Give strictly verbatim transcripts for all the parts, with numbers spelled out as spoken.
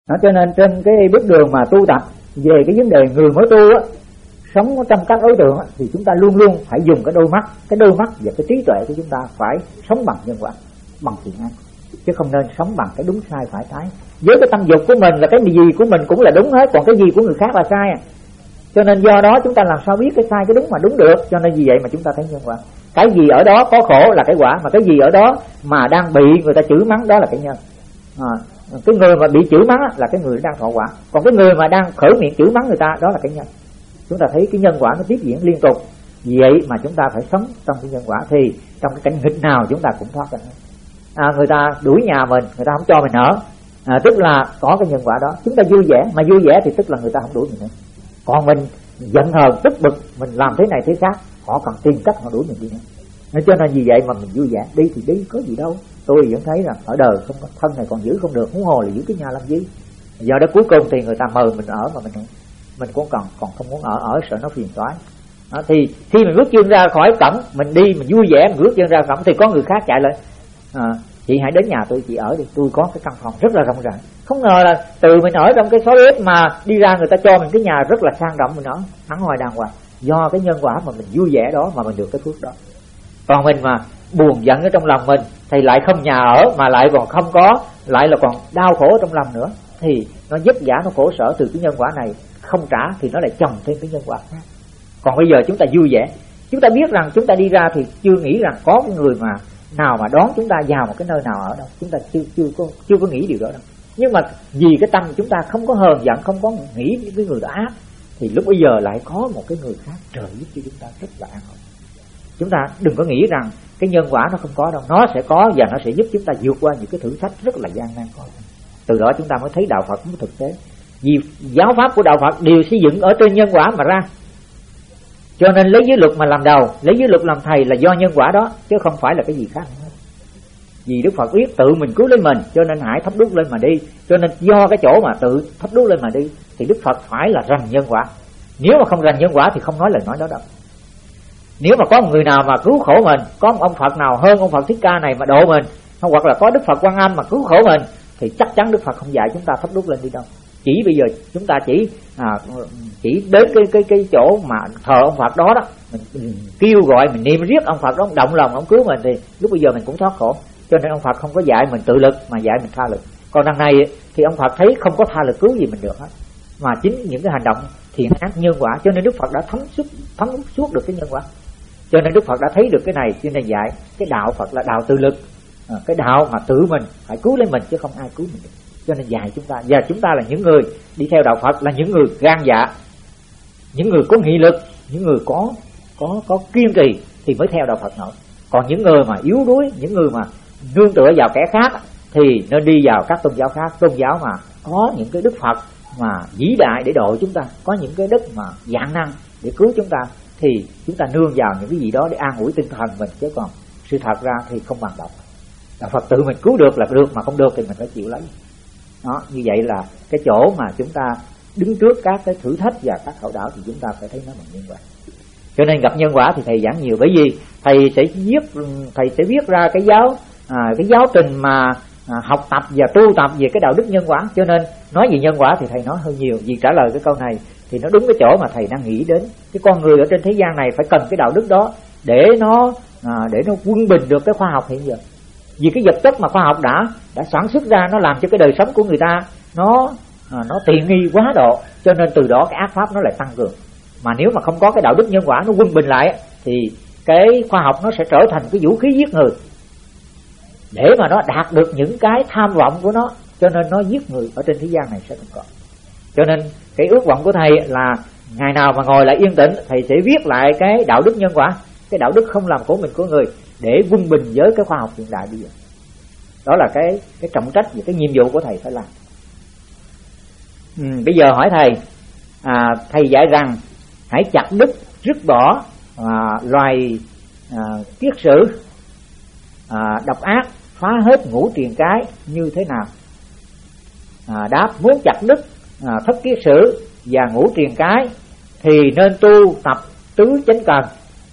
Đó, cho nên trên cái bước đường mà tu tập về cái vấn đề người mới tu á, sống trong các đối tượng á, thì chúng ta luôn luôn phải dùng cái đôi mắt, cái đôi mắt và cái trí tuệ của chúng ta phải sống bằng nhân quả, bằng thiện ác, chứ không nên sống bằng cái đúng sai phải trái. Với cái tâm dục của mình là cái gì của mình cũng là đúng hết, còn cái gì của người khác là sai à. Cho nên do đó chúng ta làm sao biết cái sai cái đúng mà đúng được. Cho nên vì vậy mà chúng ta thấy nhân quả. Cái gì ở đó có khổ là cái quả, mà cái gì ở đó mà đang bị người ta chửi mắng đó là cái nhân. À, cái người mà bị chửi mắng là cái người đang thọ quả, còn cái người mà đang khởi miệng chửi mắng người ta đó là cái nhân. Chúng ta thấy cái nhân quả nó tiếp diễn liên tục. Vì vậy mà chúng ta phải sống trong cái nhân quả, thì trong cái cảnh nghịch nào chúng ta cũng thoát ra. À, người ta đuổi nhà mình, người ta không cho mình ở, à, tức là có cái nhân quả đó. Chúng ta vui vẻ, mà vui vẻ thì tức là người ta không đuổi mình nữa. Còn mình giận hờn tức bực, mình làm thế này thế khác, họ còn tìm cách họ đuổi mình đi nữa. Nên cho nên vì vậy mà mình vui vẻ, đi thì đi, có gì đâu. Tôi vẫn thấy rằng ở đời không có thân này còn giữ không được, huống hồ là giữ cái nhà làm gì. Giờ đó cuối cùng thì người ta mời mình ở mà mình mình cũng còn còn không muốn ở, ở sợ nó phiền toái. Đó, thì khi mình bước chân ra khỏi cổng, mình đi mình vui vẻ, mình bước chân ra cổng thì có người khác chạy lại, à, chị hãy đến nhà tôi, chị ở đi, tôi có cái căn phòng rất là rộng rãi. Không ngờ là từ mình ở trong cái xó bếp mà đi ra người ta cho mình cái nhà rất là sang trọng, mình ở hẳn hoài đàng hoàng. Do cái nhân quả mà mình vui vẻ đó mà mình được cái phước đó. Còn mình mà buồn giận ở trong lòng mình thì lại không nhà ở, mà lại còn không có, lại là còn đau khổ trong lòng nữa, thì nó vất vả, nó khổ sở từ cái nhân quả này không trả thì nó lại chồng thêm cái nhân quả khác. Còn bây giờ chúng ta vui vẻ, chúng ta biết rằng chúng ta đi ra thì chưa nghĩ rằng có cái người mà nào mà đón chúng ta vào một cái nơi nào ở đâu, chúng ta chưa chưa có chưa có nghĩ điều đó đâu. Nhưng mà vì cái tâm chúng ta không có hờn giận, không có nghĩ cái người đó ác, thì lúc bây giờ lại có một cái người khác trợ giúp cho chúng ta rất là an ổn. Chúng ta đừng có nghĩ rằng cái nhân quả nó không có đâu, nó sẽ có và nó sẽ giúp chúng ta vượt qua những cái thử thách rất là gian nan khó khăn. Từ đó chúng ta mới thấy đạo Phật mới thực tế. Vì giáo pháp của đạo Phật đều xây dựng ở trên nhân quả mà ra. Cho nên lấy giới luật mà làm đầu, lấy giới luật làm thầy là do nhân quả đó, chứ không phải là cái gì khác nữa. Vì Đức Phật biết tự mình cứu lấy mình, cho nên hãy thắp đuốc lên mà đi. Cho nên do cái chỗ mà tự thắp đuốc lên mà đi thì Đức Phật phải là rành nhân quả. Nếu mà không rành nhân quả thì không nói lời nói đó đâu. Nếu mà có một người nào mà cứu khổ mình, có một ông Phật nào hơn ông Phật Thích Ca này mà độ mình, hoặc là có Đức Phật Quan Âm mà cứu khổ mình, thì chắc chắn Đức Phật không dạy chúng ta thắp đuốc lên đi đâu. Chỉ bây giờ chúng ta chỉ à, chỉ đến cái cái cái chỗ mà thờ ông Phật đó đó, mình, mình kêu gọi, mình niệm riết ông Phật đó động lòng ông cứu mình, thì lúc bây giờ mình cũng thoát khổ. Cho nên ông Phật không có dạy mình tự lực mà dạy mình tha lực. Còn đằng này thì ông Phật thấy không có tha lực cứu gì mình được hết, mà chính những cái hành động thiện ác nhân quả. Cho nên Đức Phật đã thấm suốt thấm suốt được cái nhân quả. Cho nên Đức Phật đã thấy được cái này, cho nên dạy cái đạo Phật là đạo tự lực, à, cái đạo mà tự mình phải cứu lấy mình chứ không ai cứu mình được. Cho nên dạy chúng ta, và chúng ta là những người đi theo đạo Phật là những người gan dạ, những người có nghị lực, những người có có có kiên trì thì mới theo đạo Phật nổi. Còn những người mà yếu đuối, những người mà nương tựa vào kẻ khác thì nên đi vào các tôn giáo khác, tôn giáo mà có những cái đức Phật mà vĩ đại để độ chúng ta, có những cái đức mà vạn năng để cứu chúng ta, thì chúng ta nương vào những cái gì đó để an ủi tinh thần mình, chứ còn sự thật ra thì không bằng đạo Phật. Đạo Phật tự mình cứu được là được, mà không được thì mình phải chịu lấy. Đó, như vậy là cái chỗ mà chúng ta đứng trước các cái thử thách và các hậu đảo thì chúng ta phải thấy nó bằng nhân quả. Cho nên gặp nhân quả thì thầy giảng nhiều, bởi vì thầy sẽ viết thầy sẽ viết ra cái giáo à, cái giáo trình mà à, học tập và tu tập về cái đạo đức nhân quả. Cho nên nói về nhân quả thì thầy nói hơi nhiều, vì trả lời cái câu này thì nó đúng cái chỗ mà thầy đang nghĩ đến. Cái con người ở trên thế gian này phải cần cái đạo đức đó để nó à, để nó quân bình được cái khoa học hiện giờ. Vì cái vật chất mà khoa học đã đã sản xuất ra, nó làm cho cái đời sống của người ta nó à, nó tiện nghi quá độ, cho nên từ đó cái ác pháp nó lại tăng cường. Mà nếu mà không có cái đạo đức nhân quả nó quân bình lại thì cái khoa học nó sẽ trở thành cái vũ khí giết người, để mà nó đạt được những cái tham vọng của nó, cho nên nó giết người ở trên thế gian này sẽ không có. Cho nên cái ước vọng của thầy là ngày nào mà ngồi lại yên tĩnh, thầy sẽ viết lại cái đạo đức nhân quả, cái đạo đức không làm khổ mình của người, để quân bình với cái khoa học hiện đại bây giờ. Đó là cái cái trọng trách và cái nhiệm vụ của thầy phải làm. Ừ, bây giờ hỏi thầy, à, thầy dạy rằng hãy chặt đứt, dứt bỏ à, loài à, kiết sử à, độc ác, phá hết ngũ triền cái như thế nào? À, đáp: muốn chặt đứt à, thất kiết sử và ngũ triền cái thì nên tu tập tứ chánh cần.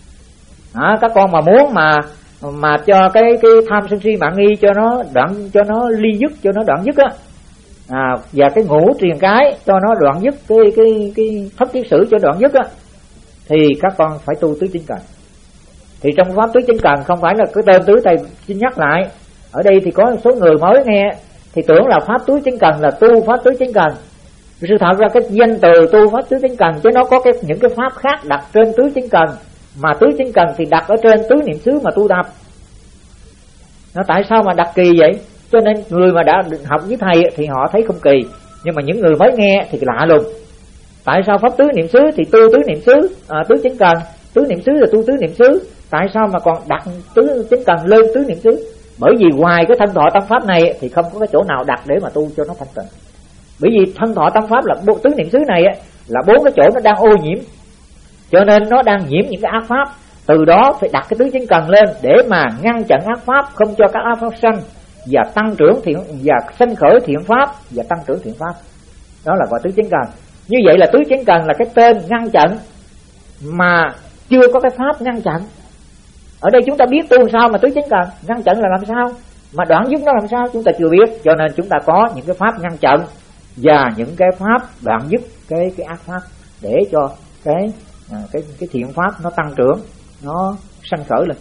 À, các con mà muốn mà mà cho cái cái tham sân si mạng nghi cho nó đoạn, cho nó ly dứt, cho nó đoạn dứt á, à, và cái ngũ truyền cái cho nó đoạn dứt cái cái cái thất thiết sử cho đoạn dứt á, thì các con phải tu tứ chính cần. Thì trong pháp tứ chính cần không phải là cái tên tứ thầy xin nhắc lại. Ở đây thì có số người mới nghe thì tưởng là pháp tứ chính cần là tu pháp tứ chính cần. Sự thật ra cái danh từ tu pháp tứ chính cần chứ nó có cái những cái pháp khác đặt trên tứ chính cần, mà tứ chính cần thì đặt ở trên tứ niệm xứ mà tu tập. Nó tại sao mà đặt kỳ vậy? Cho nên người mà đã học với thầy thì họ thấy không kỳ, nhưng mà những người mới nghe thì lạ luôn. Tại sao pháp tứ niệm xứ thì tu tứ niệm xứ, à, tứ chính cần, tứ niệm xứ là tu tứ niệm xứ, tại sao mà còn đặt tứ chính cần lên tứ niệm xứ? Bởi vì ngoài cái thân thọ tâm pháp này thì không có cái chỗ nào đặt để mà tu cho nó thanh tịnh. Bởi vì thân thọ tâm pháp là tứ niệm xứ này là bốn cái chỗ nó đang ô nhiễm, cho nên nó đang nhiễm những cái ác pháp. Từ đó phải đặt cái tứ chính cần lên để mà ngăn chặn ác pháp, không cho các ác pháp sanh và tăng trưởng thiện, và sanh khởi thiện pháp và tăng trưởng thiện pháp. Đó là gọi tứ chính cần. Như vậy là tứ chính cần là cái tên ngăn chặn mà chưa có cái pháp ngăn chặn. Ở đây chúng ta biết tu sao mà tứ chính cần, ngăn chặn là làm sao, mà đoạn dứt nó làm sao chúng ta chưa biết. Cho nên chúng ta có những cái pháp ngăn chặn và những cái pháp đoạn dứt cái cái ác pháp để cho cái à, cái cái thiện pháp nó tăng trưởng, nó sanh khởi lên.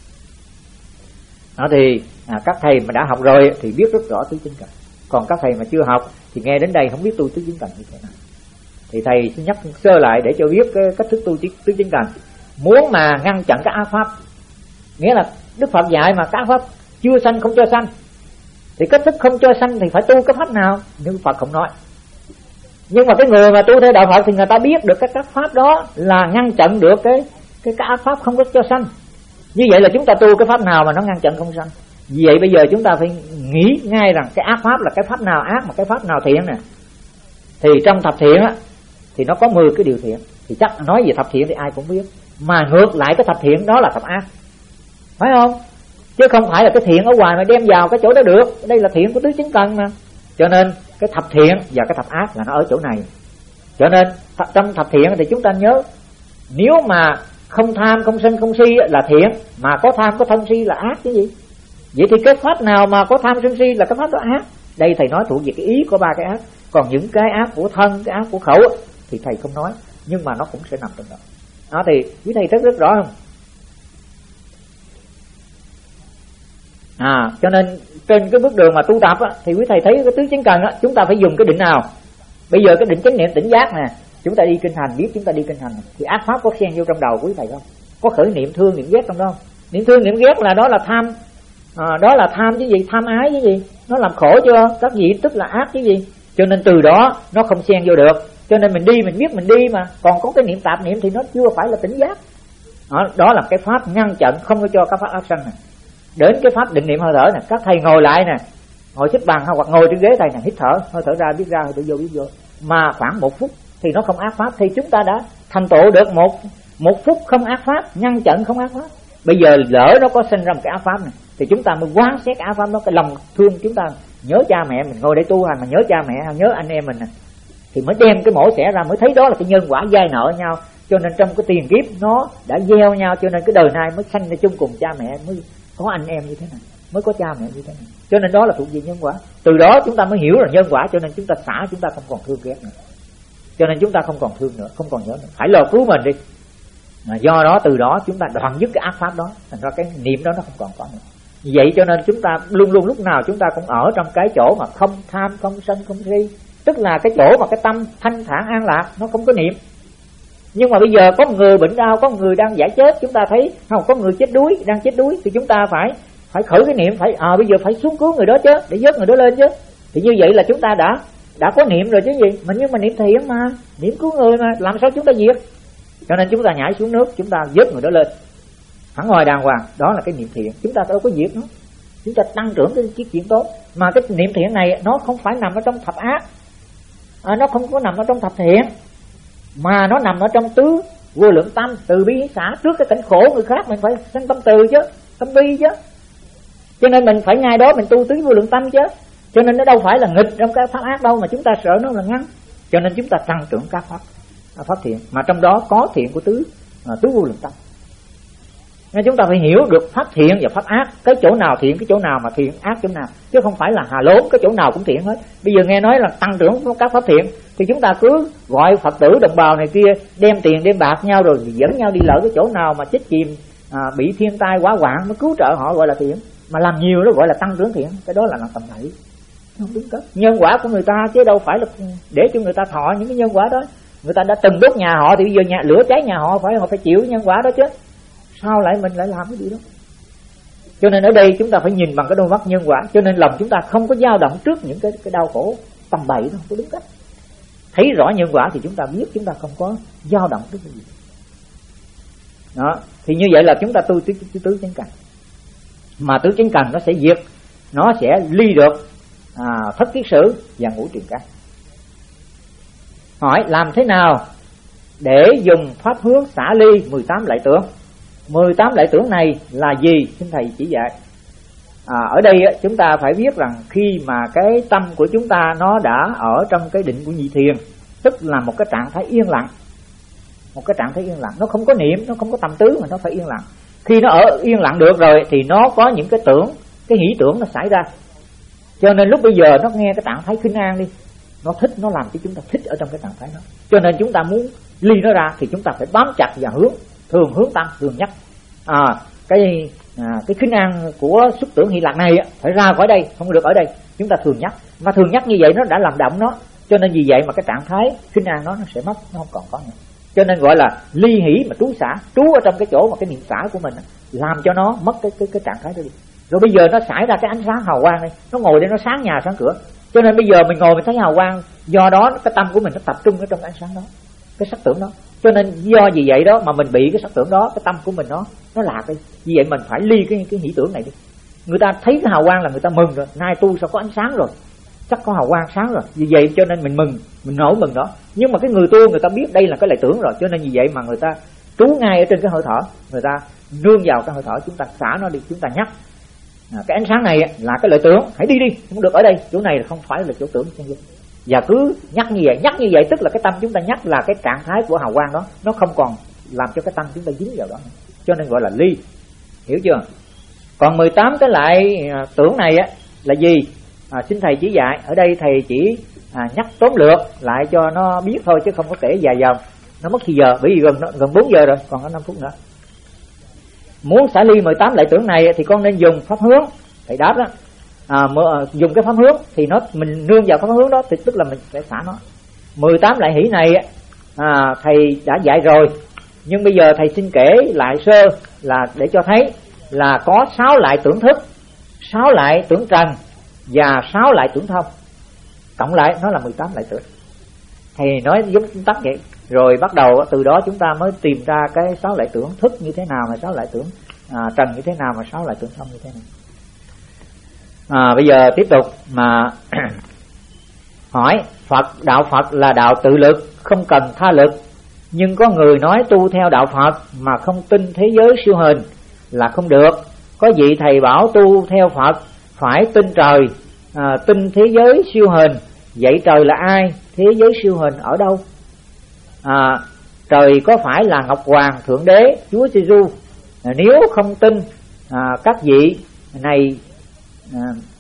Đó thì à, các thầy mà đã học rồi thì biết rất rõ tứ chính cần. Còn các thầy mà chưa học thì nghe đến đây không biết tu tứ chính cần như thế nào. Thì thầy xin nhắc sơ lại để cho biết cái cách thức tu tứ chính cần. Muốn mà ngăn chặn các ác pháp, nghĩa là Đức Phật dạy mà các pháp chưa sanh không cho sanh, thì cách thức không cho sanh thì phải tu cái pháp nào? Nhưng Phật không nói. Nhưng mà cái người mà tu theo đạo Phật thì người ta biết được các các pháp đó là ngăn chặn được cái cái cái ác pháp không có cho sanh. Như vậy là chúng ta tu cái pháp nào mà nó ngăn chặn không sanh? Vì vậy bây giờ chúng ta phải nghĩ ngay rằng cái ác pháp là cái pháp nào ác mà cái pháp nào thiện nè. Thì trong thập thiện á thì nó có mười cái điều thiện. Thì chắc nói về thập thiện thì ai cũng biết. Mà ngược lại cái thập thiện đó là thập ác, phải không? Chứ không phải là cái thiện ở ngoài mà đem vào cái chỗ đó được. Đây là thiện của tứ chính cần mà. Cho nên cái thập thiện và cái thập ác là nó ở chỗ này. Cho nên trong thập thiện thì chúng ta nhớ, nếu mà không tham, không sân, không si là thiện, mà có tham, có thân si là ác chứ gì. Vậy thì cái pháp nào mà có tham, sân, si là cái pháp đó ác. Đây thầy nói thuộc về cái ý của ba cái ác. Còn những cái ác của thân, cái ác của khẩu thì thầy không nói, nhưng mà nó cũng sẽ nằm trong đó. Đó thì quý thầy rất rất rõ không? À, cho nên trên cái bước đường mà tu tập á, thì quý thầy thấy cái tứ chính cần á, chúng ta phải dùng cái định nào? Bây giờ cái định chánh niệm tỉnh giác nè, chúng ta đi kinh hành, biết chúng ta đi kinh hành thì ác pháp có xen vô trong đầu quý thầy không? Có khởi niệm thương niệm ghét trong đó không? Niệm thương niệm ghét là đó là tham, à, đó là tham chứ gì, tham ái chứ gì, nó làm khổ cho các vị, tức là ác chứ gì. Cho nên từ đó nó không xen vô được. Cho nên mình đi mình biết mình đi mà còn có cái niệm tạp niệm thì nó chưa phải là tỉnh giác. Đó, đó là cái pháp ngăn chặn không có cho các pháp ác sanh này. Đến cái pháp định niệm hơi thở nè, các thầy ngồi lại nè, ngồi xếp bằng hoặc ngồi trên ghế thầy nè, hít thở, hơi thở ra biết ra, hơi thở vô biết vô, mà khoảng một phút thì nó không ác pháp, thì chúng ta đã thành tựu được một một phút không ác pháp, ngăn chặn không ác pháp. Bây giờ lỡ nó có sinh ra một cái ác pháp này thì chúng ta mới quán xét ác pháp đó, cái lòng thương chúng ta nhớ cha mẹ mình, ngồi để tu hành mà nhớ cha mẹ, nhớ anh em mình nè, thì mới đem cái mổ xẻ ra, mới thấy đó là cái nhân quả dai nợ nhau. Cho nên trong cái tiền kiếp nó đã gieo nhau, cho nên cái đời này mới sanh ra chung cùng cha mẹ, mới có anh em như thế này, mới có cha mẹ như thế này. Cho nên đó là thuộc về nhân quả. Từ đó chúng ta mới hiểu là nhân quả, cho nên chúng ta xả, chúng ta không còn thương ghét nữa. Cho nên chúng ta không còn thương nữa, không còn nhớ nữa, phải lo cứu mình đi. Mà do đó từ đó chúng ta đoạn dứt cái ác pháp đó, thành ra cái niệm đó nó không còn có nữa. Vậy cho nên chúng ta luôn luôn lúc nào chúng ta cũng ở trong cái chỗ mà không tham, không sân, không si, tức là cái chỗ mà cái tâm thanh thản an lạc, nó không có niệm. Nhưng mà bây giờ có một người bệnh đau, có một người đang giải chết, chúng ta thấy không, có người chết đuối, đang chết đuối thì chúng ta phải phải khởi cái niệm, phải à bây giờ phải xuống cứu người đó chứ, để vớt người đó lên chứ. Thì như vậy là chúng ta đã đã có niệm rồi chứ gì. Mà nhưng mà niệm thiện mà, niệm cứu người mà, làm sao chúng ta diệt? Cho nên chúng ta nhảy xuống nước, chúng ta vớt người đó lên, hẳn ngoài đàng hoàng, đó là cái niệm thiện. Chúng ta đâu có diệt nó, chúng ta tăng trưởng cái chiếc chuyện tốt. Mà cái niệm thiện này nó không phải nằm ở trong thập ác, à, nó không có nằm ở trong thập thiện, mà nó nằm ở trong tứ vô lượng tâm, từ bi hỷ xả. Trước cái cảnh khổ người khác mình phải sinh tâm từ chứ, tâm bi chứ. Cho nên mình phải ngay đó mình tu tứ vô lượng tâm chứ. Cho nên nó đâu phải là nghịch trong các pháp ác đâu, mà chúng ta sợ nó là ngăn. Cho nên chúng ta tăng trưởng các pháp pháp thiện, mà trong đó có thiện của tứ à, tứ vô lượng tâm. Nên chúng ta phải hiểu được pháp thiện và pháp ác, cái chỗ nào thiện, cái chỗ nào mà thiện, ác chỗ nào, chứ không phải là hà lốn cái chỗ nào cũng thiện hết. Bây giờ nghe nói là tăng trưởng các pháp thiện thì chúng ta cứ gọi Phật tử đồng bào này kia đem tiền đem bạc nhau rồi dẫn nhau đi lỡ cái chỗ nào mà chết chìm, à, bị thiên tai hỏa hoạn mới cứu trợ họ gọi là thiện, mà làm nhiều đó gọi là tăng trưởng thiện, cái đó là làm tầm bậy, không đúng cách. Nhân quả của người ta chứ đâu phải là để cho người ta thọ những cái nhân quả đó. Người ta đã từng đốt nhà họ thì bây giờ nhà lửa cháy nhà họ, phải họ phải chịu nhân quả đó chứ. Sao lại mình lại làm cái gì đó? Cho nên ở đây chúng ta phải nhìn bằng cái đôi mắt nhân quả. Cho nên lòng chúng ta không có dao động trước những cái cái đau khổ tầm bậy đó, không có đúng cách. Thấy rõ nhân quả thì chúng ta biết chúng ta không có dao động trước cái gì. Đó, thì như vậy là chúng ta tu tứ, tứ, tứ chánh cần. Mà tứ chánh cần nó sẽ diệt, nó sẽ ly được à, thất kiết sử và ngũ truyền căn. Hỏi làm thế nào để dùng pháp hướng xả ly mười tám lại tưởng? mười tám lại tưởng này là gì? Xin thầy chỉ dạy. À, ở đây chúng ta phải biết rằng khi mà cái tâm của chúng ta nó đã ở trong cái định của nhị thiền, tức là một cái trạng thái yên lặng, một cái trạng thái yên lặng, nó không có niệm, nó không có tâm tứ mà nó phải yên lặng. Khi nó ở yên lặng được rồi thì nó có những cái tưởng, cái hỷ tưởng nó xảy ra. Cho nên lúc bây giờ nó nghe cái trạng thái khinh an đi, nó thích, nó làm cho chúng ta thích ở trong cái trạng thái đó. Cho nên chúng ta muốn ly nó ra thì chúng ta phải bám chặt và hướng, thường hướng tâm, thường nhắc. À, cái à, cái khinh an của xuất tưởng hỷ lạc này phải ra khỏi đây, không được ở đây. Chúng ta thường nhắc, mà thường nhắc như vậy nó đã làm động nó. Cho nên vì vậy mà cái trạng thái khinh an nó nó sẽ mất, nó không còn có nữa. Cho nên gọi là ly hỷ mà trú xả, trú ở trong cái chỗ mà cái niệm xả của mình, làm cho nó mất cái cái cái trạng thái đó đi. Rồi bây giờ nó xảy ra cái ánh sáng hào quang này, nó ngồi đây nó sáng nhà sáng cửa. Cho nên bây giờ mình ngồi mình thấy hào quang, do đó cái tâm của mình nó tập trung ở trong cái ánh sáng đó, cái sắc tưởng đó. Cho nên do vì vậy đó mà mình bị cái sắc tưởng đó, cái tâm của mình nó nó lạc đi. Vì vậy mình phải ly cái cái hỷ tưởng này đi. Người ta thấy cái hào quang là người ta mừng rồi, nay tu sao có ánh sáng rồi, chắc có hào quang sáng rồi. Vì vậy cho nên mình mừng, mình nổi mừng đó. Nhưng mà cái người tu người ta biết đây là cái lại tưởng rồi, cho nên vì vậy mà người ta trú ngay ở trên cái hơi thở, người ta nương vào cái hơi thở, chúng ta xả nó đi, chúng ta nhắc. À, cái ánh sáng này là cái lợi tưởng, hãy đi đi, không được ở đây, chỗ này là không phải là chỗ tưởng. Và cứ nhắc như vậy, nhắc như vậy tức là cái tâm chúng ta nhắc là cái trạng thái của hào quang đó, nó không còn làm cho cái tâm chúng ta dính vào đó, cho nên gọi là ly, hiểu chưa? Còn mười tám cái lại à, tưởng này á là gì? À, xin thầy chỉ dạy. Ở đây thầy chỉ à, nhắc tóm lược lại cho nó biết thôi chứ không có kể dài dòng, nó mất thì giờ, bởi vì gần gần bốn giờ rồi, còn có năm phút nữa. Muốn xả ly mười tám lại tưởng này thì con nên dùng pháp hướng. Thầy đáp đó, à, dùng cái pháp hướng thì nó mình nương vào pháp hướng đó thì tức là mình sẽ xả nó. mười tám lại hỷ này à, thầy đã dạy rồi, nhưng bây giờ thầy xin kể lại sơ là để cho thấy là có sáu lại tưởng thức, sáu lại tưởng trần và sáu lại tưởng thông, cộng lại nó là mười tám lại tưởng. Thầy nói giống tắt vậy, rồi bắt đầu từ đó chúng ta mới tìm ra cái sáu lại tưởng thức như thế nào, mà sáu lại tưởng à, trần như thế nào, mà sáu lại tưởng thông như thế nào. À, bây giờ tiếp tục mà hỏi, Phật đạo Phật là đạo tự lực, không cần tha lực, nhưng có người nói tu theo đạo Phật mà không tin thế giới siêu hình là không được. Có vị thầy bảo tu theo Phật phải tin trời, à, tin thế giới siêu hình. Vậy trời là ai? Thế giới siêu hình ở đâu? À, trời có phải là Ngọc Hoàng Thượng Đế Chúa Giêsu? À, nếu không tin à, các vị này à,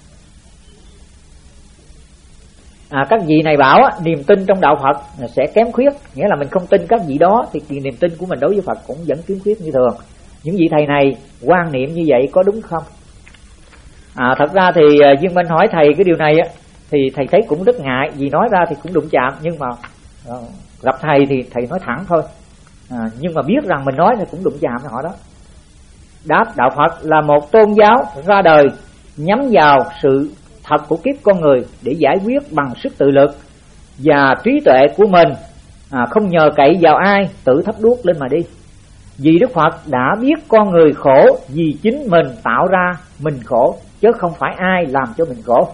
à, các vị này bảo á, niềm tin trong đạo Phật sẽ kém khuyết, nghĩa là mình không tin các vị đó thì niềm tin của mình đối với Phật cũng vẫn kém khuyết như thường. Những vị thầy này quan niệm như vậy có đúng không? À, thật ra thì Duyên Minh hỏi thầy cái điều này á, thì thầy thấy cũng rất ngại, vì nói ra thì cũng đụng chạm, nhưng mà uh, gặp thầy thì thầy nói thẳng thôi. À, nhưng mà biết rằng mình nói thì cũng đụng chạm với họ đó. Đáp, đạo Phật là một tôn giáo ra đời nhắm vào sự thật của kiếp con người để giải quyết bằng sức tự lực và trí tuệ của mình, à, không nhờ cậy vào ai, tự thắp đuốc lên mà đi. Vì Đức Phật đã biết con người khổ vì chính mình tạo ra mình khổ, chứ không phải ai làm cho mình khổ.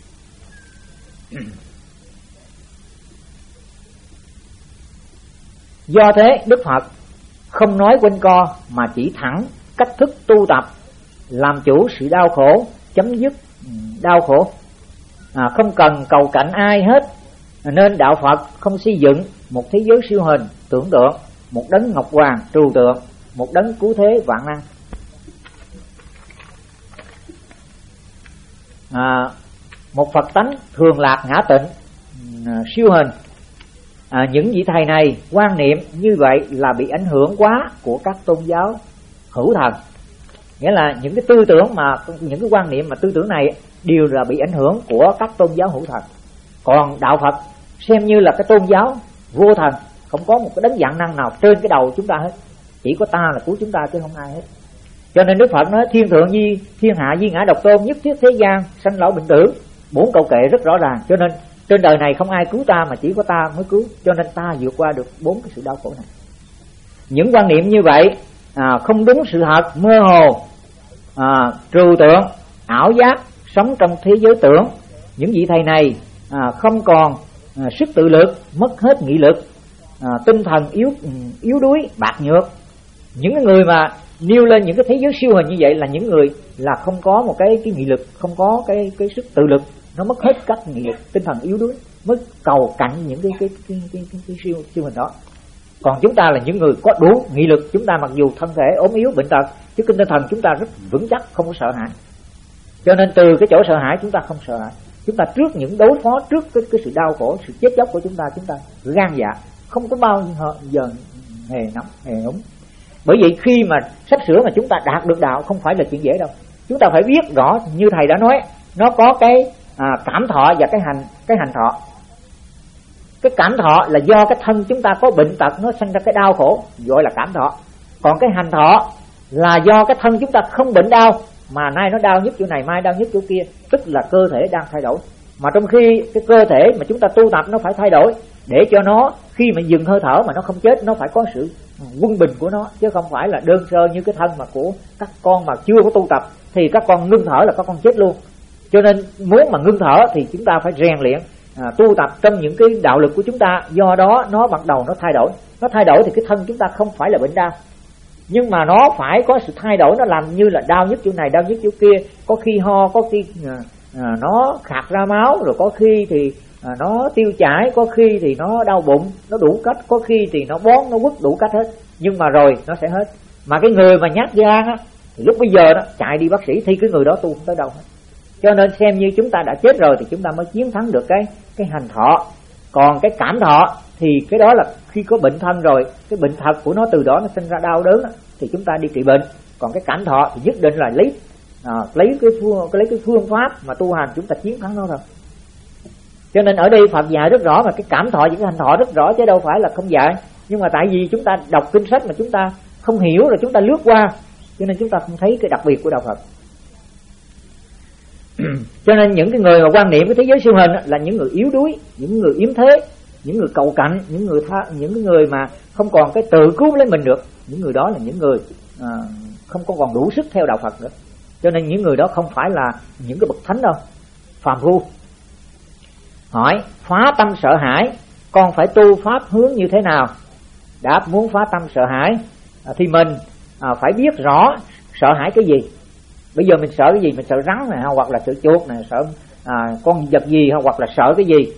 Do thế Đức Phật không nói quanh co mà chỉ thẳng cách thức tu tập làm chủ sự đau khổ, chấm dứt đau khổ, à, không cần cầu cạnh ai hết. Nên đạo Phật không xây dựng một thế giới siêu hình tưởng tượng, một đấng Ngọc Hoàng trừu tượng, một đấng cứu thế vạn năng. à, một Phật tánh thường lạc ngã tịnh, à, siêu hình. À, những vị thầy này quan niệm như vậy là bị ảnh hưởng quá của các tôn giáo hữu thần, nghĩa là những cái tư tưởng mà những cái quan niệm mà tư tưởng này đều là bị ảnh hưởng của các tôn giáo hữu thần. Còn đạo Phật xem như là cái tôn giáo vô thần, không có một cái đấng vạn năng nào trên cái đầu chúng ta hết, chỉ có ta là của chúng ta chứ không ai hết. Cho nên Đức Phật nói thiên thượng di thiên hạ di ngã độc tôn, nhất thiết thế gian sanh lão bệnh tử, bốn câu kệ rất rõ ràng. Cho nên trên đời này không ai cứu ta mà chỉ có ta mới cứu, cho nên ta vượt qua được bốn cái sự đau khổ này. Những quan niệm như vậy à, không đúng sự thật, mơ hồ, à, trừu tượng, ảo giác, sống trong thế giới tưởng. Những vị thầy này à, không còn à, sức tự lực, mất hết nghị lực, à, tinh thần yếu yếu đuối, bạc nhược. Những người mà nêu lên những cái thế giới siêu hình như vậy là những người là không có một cái cái nghị lực, không có cái cái sức tự lực, nó mất hết các nghị lực, tinh thần yếu đuối mới cầu cạnh những cái cái cái, cái, cái, cái siêu siêu hình đó. Còn chúng ta là những người có đủ nghị lực, chúng ta mặc dù thân thể ốm yếu bệnh tật, chứ tinh thần chúng ta rất vững chắc, không có sợ hãi. Cho nên từ cái chỗ sợ hãi chúng ta không sợ hãi. Chúng ta trước những đối phó trước cái, cái sự đau khổ, sự chết chóc của chúng ta, chúng ta gan dạ, không có bao giờ hề nóng hề nóng. Bởi vậy khi mà sắp sửa mà chúng ta đạt được đạo không phải là chuyện dễ đâu. Chúng ta phải biết rõ như thầy đã nói, nó có cái à, cảm thọ và cái hành cái hành thọ. Cái cảm thọ là do cái thân chúng ta có bệnh tật nó sinh ra cái đau khổ, gọi là cảm thọ. Còn cái hành thọ là do cái thân chúng ta không bệnh đau, mà nay nó đau nhất chỗ này, mai đau nhất chỗ kia, tức là cơ thể đang thay đổi. Mà trong khi cái cơ thể mà chúng ta tu tập nó phải thay đổi để cho nó khi mà dừng hơi thở mà nó không chết, nó phải có sự quân bình của nó, chứ không phải là đơn sơ như cái thân mà của các con mà chưa có tu tập thì các con ngưng thở là các con chết luôn. Cho nên muốn mà ngưng thở thì chúng ta phải rèn luyện à, tu tập trong những cái đạo lực của chúng ta. Do đó nó bắt đầu nó thay đổi, nó thay đổi thì cái thân chúng ta không phải là bệnh đau, nhưng mà nó phải có sự thay đổi, nó làm như là đau nhất chỗ này, đau nhất chỗ kia, có khi ho, có khi à, à, nó khạc ra máu, rồi có khi thì à, nó tiêu chảy, có khi thì nó đau bụng, nó đủ cách, có khi thì nó bón, nó quất, đủ cách hết. Nhưng mà rồi nó sẽ hết. Mà cái người mà nhát gan á, thì lúc bây giờ đó chạy đi bác sĩ thì cái người đó tu không tới đâu hết. Cho nên xem như chúng ta đã chết rồi thì chúng ta mới chiến thắng được cái cái hành thọ. Còn cái cảm thọ thì cái đó là khi có bệnh thân rồi, cái bệnh thật của nó từ đó nó sinh ra đau đớn đó, thì chúng ta đi trị bệnh. Còn cái cảm thọ thì nhất định là lấy à, lấy cái phương lấy cái phương pháp mà tu hành chúng ta chiến thắng nó thôi. Cho nên ở đây Phật dạy rất rõ, mà cái cảm thọ và cái hành thọ rất rõ chứ đâu phải là không dạy. Nhưng mà tại vì chúng ta đọc kinh sách mà chúng ta không hiểu rồi chúng ta lướt qua, cho nên chúng ta không thấy cái đặc biệt của đạo Phật. Cho nên những cái người mà quan niệm cái thế giới siêu hình là những người yếu đuối, những người yếm thế, những người cầu cạnh, những người tha, những cái người mà không còn cái tự cứu lấy mình được. Những người đó là những người à, không có còn đủ sức theo đạo Phật nữa. Cho nên những người đó không phải là những cái bậc thánh đâu, phàm phu. Hỏi phá tâm sợ hãi, con phải tu pháp hướng như thế nào? Đáp muốn phá tâm sợ hãi à, thì mình à, phải biết rõ sợ hãi cái gì. Bây giờ mình sợ cái gì? Mình sợ rắn này, hoặc là sợ chuột này, sợ à, con vật gì, hoặc là sợ cái gì.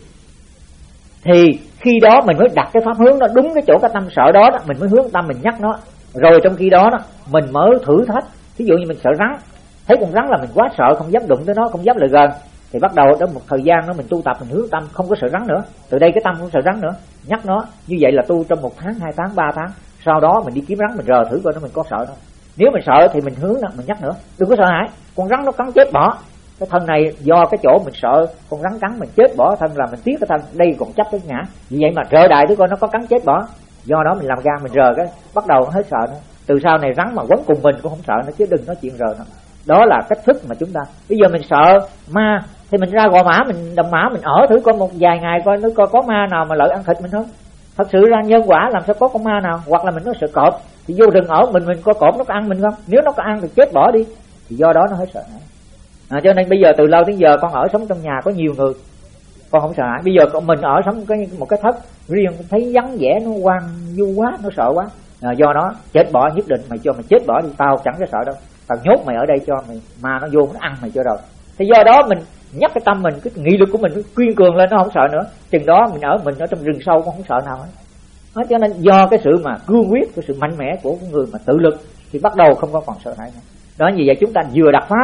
Thì khi đó mình mới đặt cái pháp hướng nó đúng cái chỗ cái tâm sợ đó, đó mình mới hướng tâm mình nhắc nó. Rồi trong khi đó, đó mình mới thử thách. Ví dụ như mình sợ rắn, thấy con rắn là mình quá sợ, không dám đụng tới nó, không dám lại gần, thì bắt đầu đó một thời gian đó mình tu tập, mình hướng tâm không có sợ rắn nữa. Từ đây cái tâm không sợ rắn nữa, nhắc nó. Như vậy là tu trong một tháng, hai tháng, ba tháng. Sau đó mình đi kiếm rắn, mình rờ thử coi nó mình có sợ nó. Nếu mình sợ thì mình hướng nó, mình nhắc nữa, đừng có sợ hãi. Con rắn nó cắn chết bỏ. Cái thân này do cái chỗ mình sợ con rắn cắn mình chết bỏ thân là mình tiếc cái thân, đây còn chấp tới ngã. Vì vậy mà rờ đại thử coi nó có cắn chết bỏ. Do đó mình làm gan mình rờ cái bắt đầu nó hết sợ nữa. Từ sau này rắn mà quấn cùng mình cũng không sợ nó, chứ đừng nói chuyện rờ nó. Đó là cách thức mà chúng ta. Bây giờ mình sợ ma thì mình ra Gò Mã, mình Đồng Mã, mình ở thử coi một vài ngày coi nó coi có ma nào mà lợi ăn thịt mình không. Thật sự ra nhân quả làm sao có con ma nào. Hoặc là mình nói sợ cọp thì vô rừng ở mình mình coi cọp nó có ăn mình không. Nếu nó có ăn thì chết bỏ đi. Thì do đó nó hết sợ hãi. À, cho nên bây giờ từ lâu đến giờ con ở sống trong nhà có nhiều người, con không sợ hãi. Bây giờ mình ở sống cái một cái thất riêng, thấy vắng vẻ nó hoang vu quá, nó sợ quá. À, do đó chết bỏ, nhất định mày cho mày chết bỏ đi, tao chẳng có sợ đâu. Tao nhốt mày ở đây cho mày ma nó vô nó ăn mày cho rồi. Thì do đó mình nhắc cái tâm mình, cái nghị lực của mình nó quyên cường lên, nó không sợ nữa. Chừng đó mình ở mình ở trong rừng sâu con không sợ nào hết. Đó, cho nên do cái sự mà cương quyết, cái sự mạnh mẽ của người mà tự lực thì bắt đầu không có còn sợ hãi nữa. Đó, như vậy chúng ta vừa đặt pháp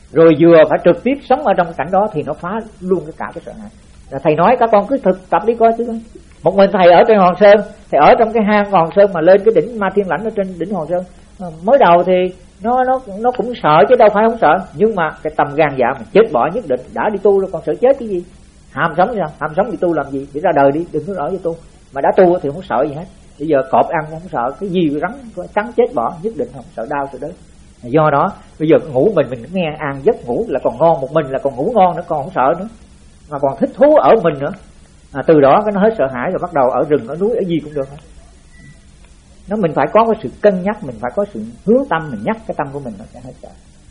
rồi vừa phải trực tiếp sống ở trong cảnh đó thì nó phá luôn cái cả cái sợ hãi. Là thầy nói các con cứ thực tập đi coi chứ. Một mình thầy ở trên Hòn Sơn, thầy ở trong cái hang Hòn Sơn mà lên cái đỉnh Ma Thiên Lãnh ở trên đỉnh Hòn Sơn, mới đầu thì nó nó nó cũng sợ chứ đâu phải không sợ, nhưng mà cái tâm gan dạ mình chết bỏ nhất định. Đã đi tu rồi còn sợ chết cái gì? Ham sống sao? Ham sống thì tu làm gì? Để ra đời đi, đừng có ở với tu. Mà đã tu thì không sợ gì hết. Bây giờ cọp ăn không sợ, cái gì rắn cắn chết bỏ nhất định không sợ đau sợ đớn. Do đó bây giờ ngủ mình mình nghe an giấc ngủ là còn ngon, một mình là còn ngủ ngon nữa, còn không sợ nữa, mà còn thích thú ở mình nữa. À, từ đó cái nó hết sợ hãi rồi bắt đầu ở rừng ở núi ở gì cũng được hết. Nó mình phải có cái sự cân nhắc, mình phải có sự hướng tâm, mình nhắc cái tâm của mình nó sẽ hết sợ.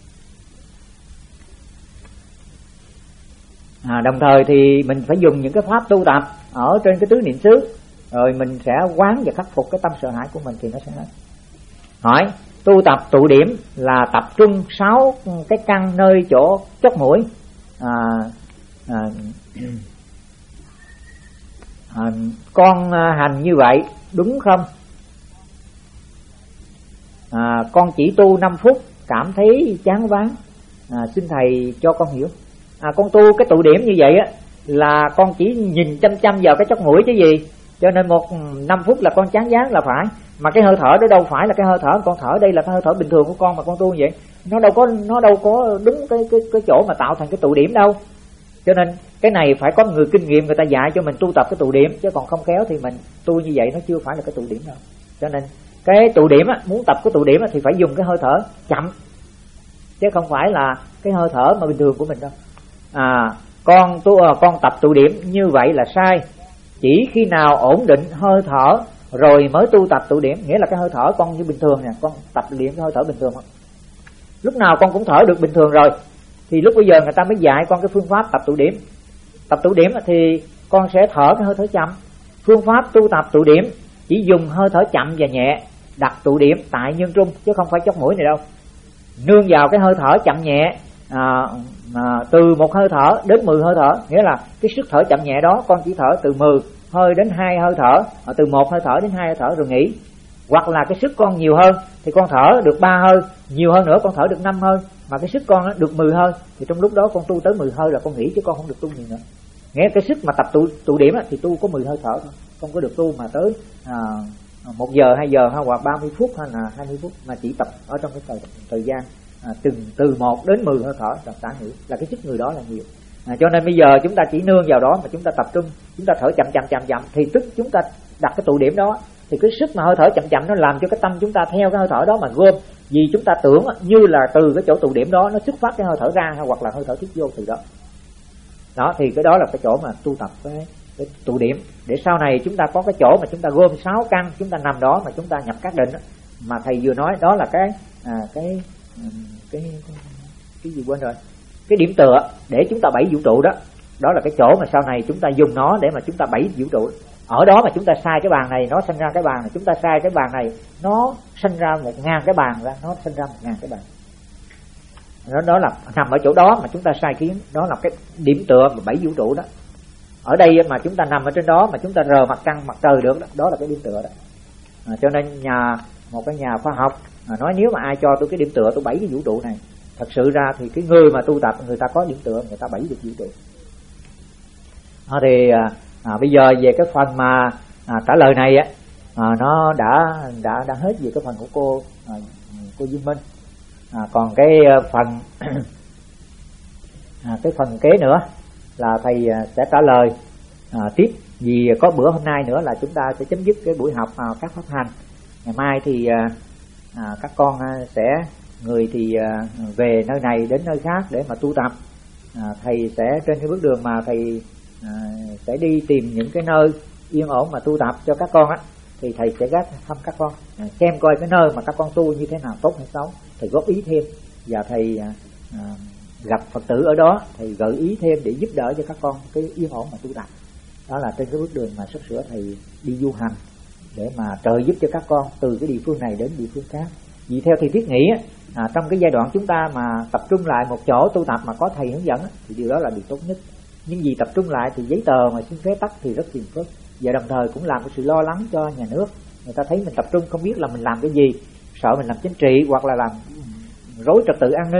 À, đồng thời thì mình phải dùng những cái pháp tu tập ở trên cái tứ niệm xứ, rồi mình sẽ quán và khắc phục cái tâm sợ hãi của mình thì nó sẽ hết. Hỏi tu tập tụ điểm là tập trung sáu cái căn nơi chỗ chót mũi. À, à, à, con hành như vậy đúng không? À, con chỉ tu năm phút cảm thấy chán váng. À, xin thầy cho con hiểu. À, con tu cái tụ điểm như vậy á là con chỉ nhìn chăm chăm vào cái chót mũi chứ gì, cho nên một năm phút là con chán váng là phải. Mà cái hơi thở đó đâu phải là cái hơi thở con thở đây là cái hơi thở bình thường của con mà con tu như vậy, nó đâu có nó đâu có đúng cái cái cái chỗ mà tạo thành cái tụ điểm đâu. Cho nên cái này phải có người kinh nghiệm người ta dạy cho mình tu tập cái tụ điểm, chứ còn không khéo thì mình tu như vậy nó chưa phải là cái tụ điểm đâu. Cho nên cái tụ điểm á, muốn tập cái tụ điểm á, thì phải dùng cái hơi thở chậm, chứ không phải là cái hơi thở mà bình thường của mình đâu. À, con tu à, con tập tụ điểm như vậy là sai. Chỉ khi nào ổn định hơi thở rồi mới tu tập tụ điểm, nghĩa là cái hơi thở con như bình thường nè, con tập luyện cái hơi thở bình thường không? Lúc nào con cũng thở được bình thường rồi thì lúc bây giờ người ta mới dạy con cái phương pháp tập tụ điểm. Tập tụ điểm thì con sẽ thở cái hơi thở chậm. Phương pháp tu tập tụ điểm chỉ dùng hơi thở chậm và nhẹ, đặt tụ điểm tại nhân trung chứ không phải chót mũi này đâu. Nương vào cái hơi thở chậm nhẹ, à, à, từ một hơi thở đến mười hơi thở, nghĩa là cái sức thở chậm nhẹ đó con chỉ thở từ mười hơi đến hai hơi thở, từ một hơi thở đến hai hơi thở rồi nghỉ. Hoặc là cái sức con nhiều hơn thì con thở được ba hơi, nhiều hơn nữa con thở được năm hơi, mà cái sức con được mười hơi thì trong lúc đó con tu tới mười hơi là con nghỉ, chứ con không được tu nhiều nữa. Nghĩa cái sức mà tập tụ, tụ điểm thì tu có mười hơi thở thôi, không có được tu mà tới à, một giờ hai giờ hay hoặc ba mươi phút hay là hai mươi phút, mà chỉ tập ở trong cái thời, thời gian à, từng từ một đến mười hơi thở là tả hữu, là cái sức người đó là nhiều. À, cho nên bây giờ chúng ta chỉ nương vào đó mà chúng ta tập trung, chúng ta thở chậm chậm chậm chậm thì tức chúng ta đặt cái tụ điểm đó, thì cái sức mà hơi thở chậm chậm nó làm cho cái tâm chúng ta theo cái hơi thở đó mà gom. Vì chúng ta tưởng như là từ cái chỗ tụ điểm đó nó xuất phát cái hơi thở ra, hay hoặc là hơi thở tiết vô từ đó. Đó thì cái đó là cái chỗ mà tu tập cái, cái tụ điểm, để sau này chúng ta có cái chỗ mà chúng ta gom sáu căn, chúng ta nằm đó mà chúng ta nhập các định đó. Mà thầy vừa nói đó là cái à, cái, cái cái cái gì quên rồi, cái điểm tựa để chúng ta bảy vũ trụ đó. Đó là cái chỗ mà sau này chúng ta dùng nó để mà chúng ta bảy vũ trụ. Ở đó mà chúng ta sai cái bàn này nó sinh ra cái bàn này, chúng ta sai cái bàn này nó sinh ra một ngàn cái bàn ra, nó sinh ra một ngàn cái bàn. Đó, đó là nằm ở chỗ đó mà chúng ta sai kiến, đó là cái điểm tựa mà bảy vũ trụ đó. Ở đây mà chúng ta nằm ở trên đó mà chúng ta rờ mặt trăng mặt trời được đó, đó là cái điểm tựa đó. À, cho nên nhà một cái nhà khoa học à, nói nếu mà ai cho tôi cái điểm tựa tôi bảy cái vũ trụ này, thật sự ra thì cái người mà tu tập người ta có điểm tựa, người ta bảy được vũ trụ. À, thì à, bây giờ về cái phần mà à, trả lời này á, à, nó đã đã đã hết về cái phần của cô à, cô Duy Minh. À, còn cái phần à, cái phần kế nữa là thầy sẽ trả lời à, tiếp, vì có bữa hôm nay nữa là chúng ta sẽ chấm dứt cái buổi học à, các pháp hành. Ngày mai thì à, à, các con sẽ người thì à, về nơi này đến nơi khác để mà tu tập. À, thầy sẽ trên cái bước đường mà thầy à, sẽ đi tìm những cái nơi yên ổn mà tu tập cho các con á, thì thầy sẽ ghé thăm các con à, xem coi cái nơi mà các con tu như thế nào, tốt hay xấu, thầy góp ý thêm, và thầy à, à, gặp Phật tử ở đó thầy gợi ý thêm để giúp đỡ cho các con cái yên ổn mà tu tập. Đó là trên cái bước đường mà sắp sửa thầy đi du hành để mà trợ giúp cho các con từ cái địa phương này đến địa phương khác. Vì theo thầy thiết nghĩ à, trong cái giai đoạn chúng ta mà tập trung lại một chỗ tu tập mà có thầy hướng dẫn thì điều đó là điều tốt nhất. Nhưng vì tập trung lại thì giấy tờ mà xin phép tắt thì rất phiền phức, và đồng thời cũng làm cái sự lo lắng cho nhà nước. Người ta thấy mình tập trung không biết là mình làm cái gì, sợ mình làm chính trị hoặc là làm rối trật tự an ninh,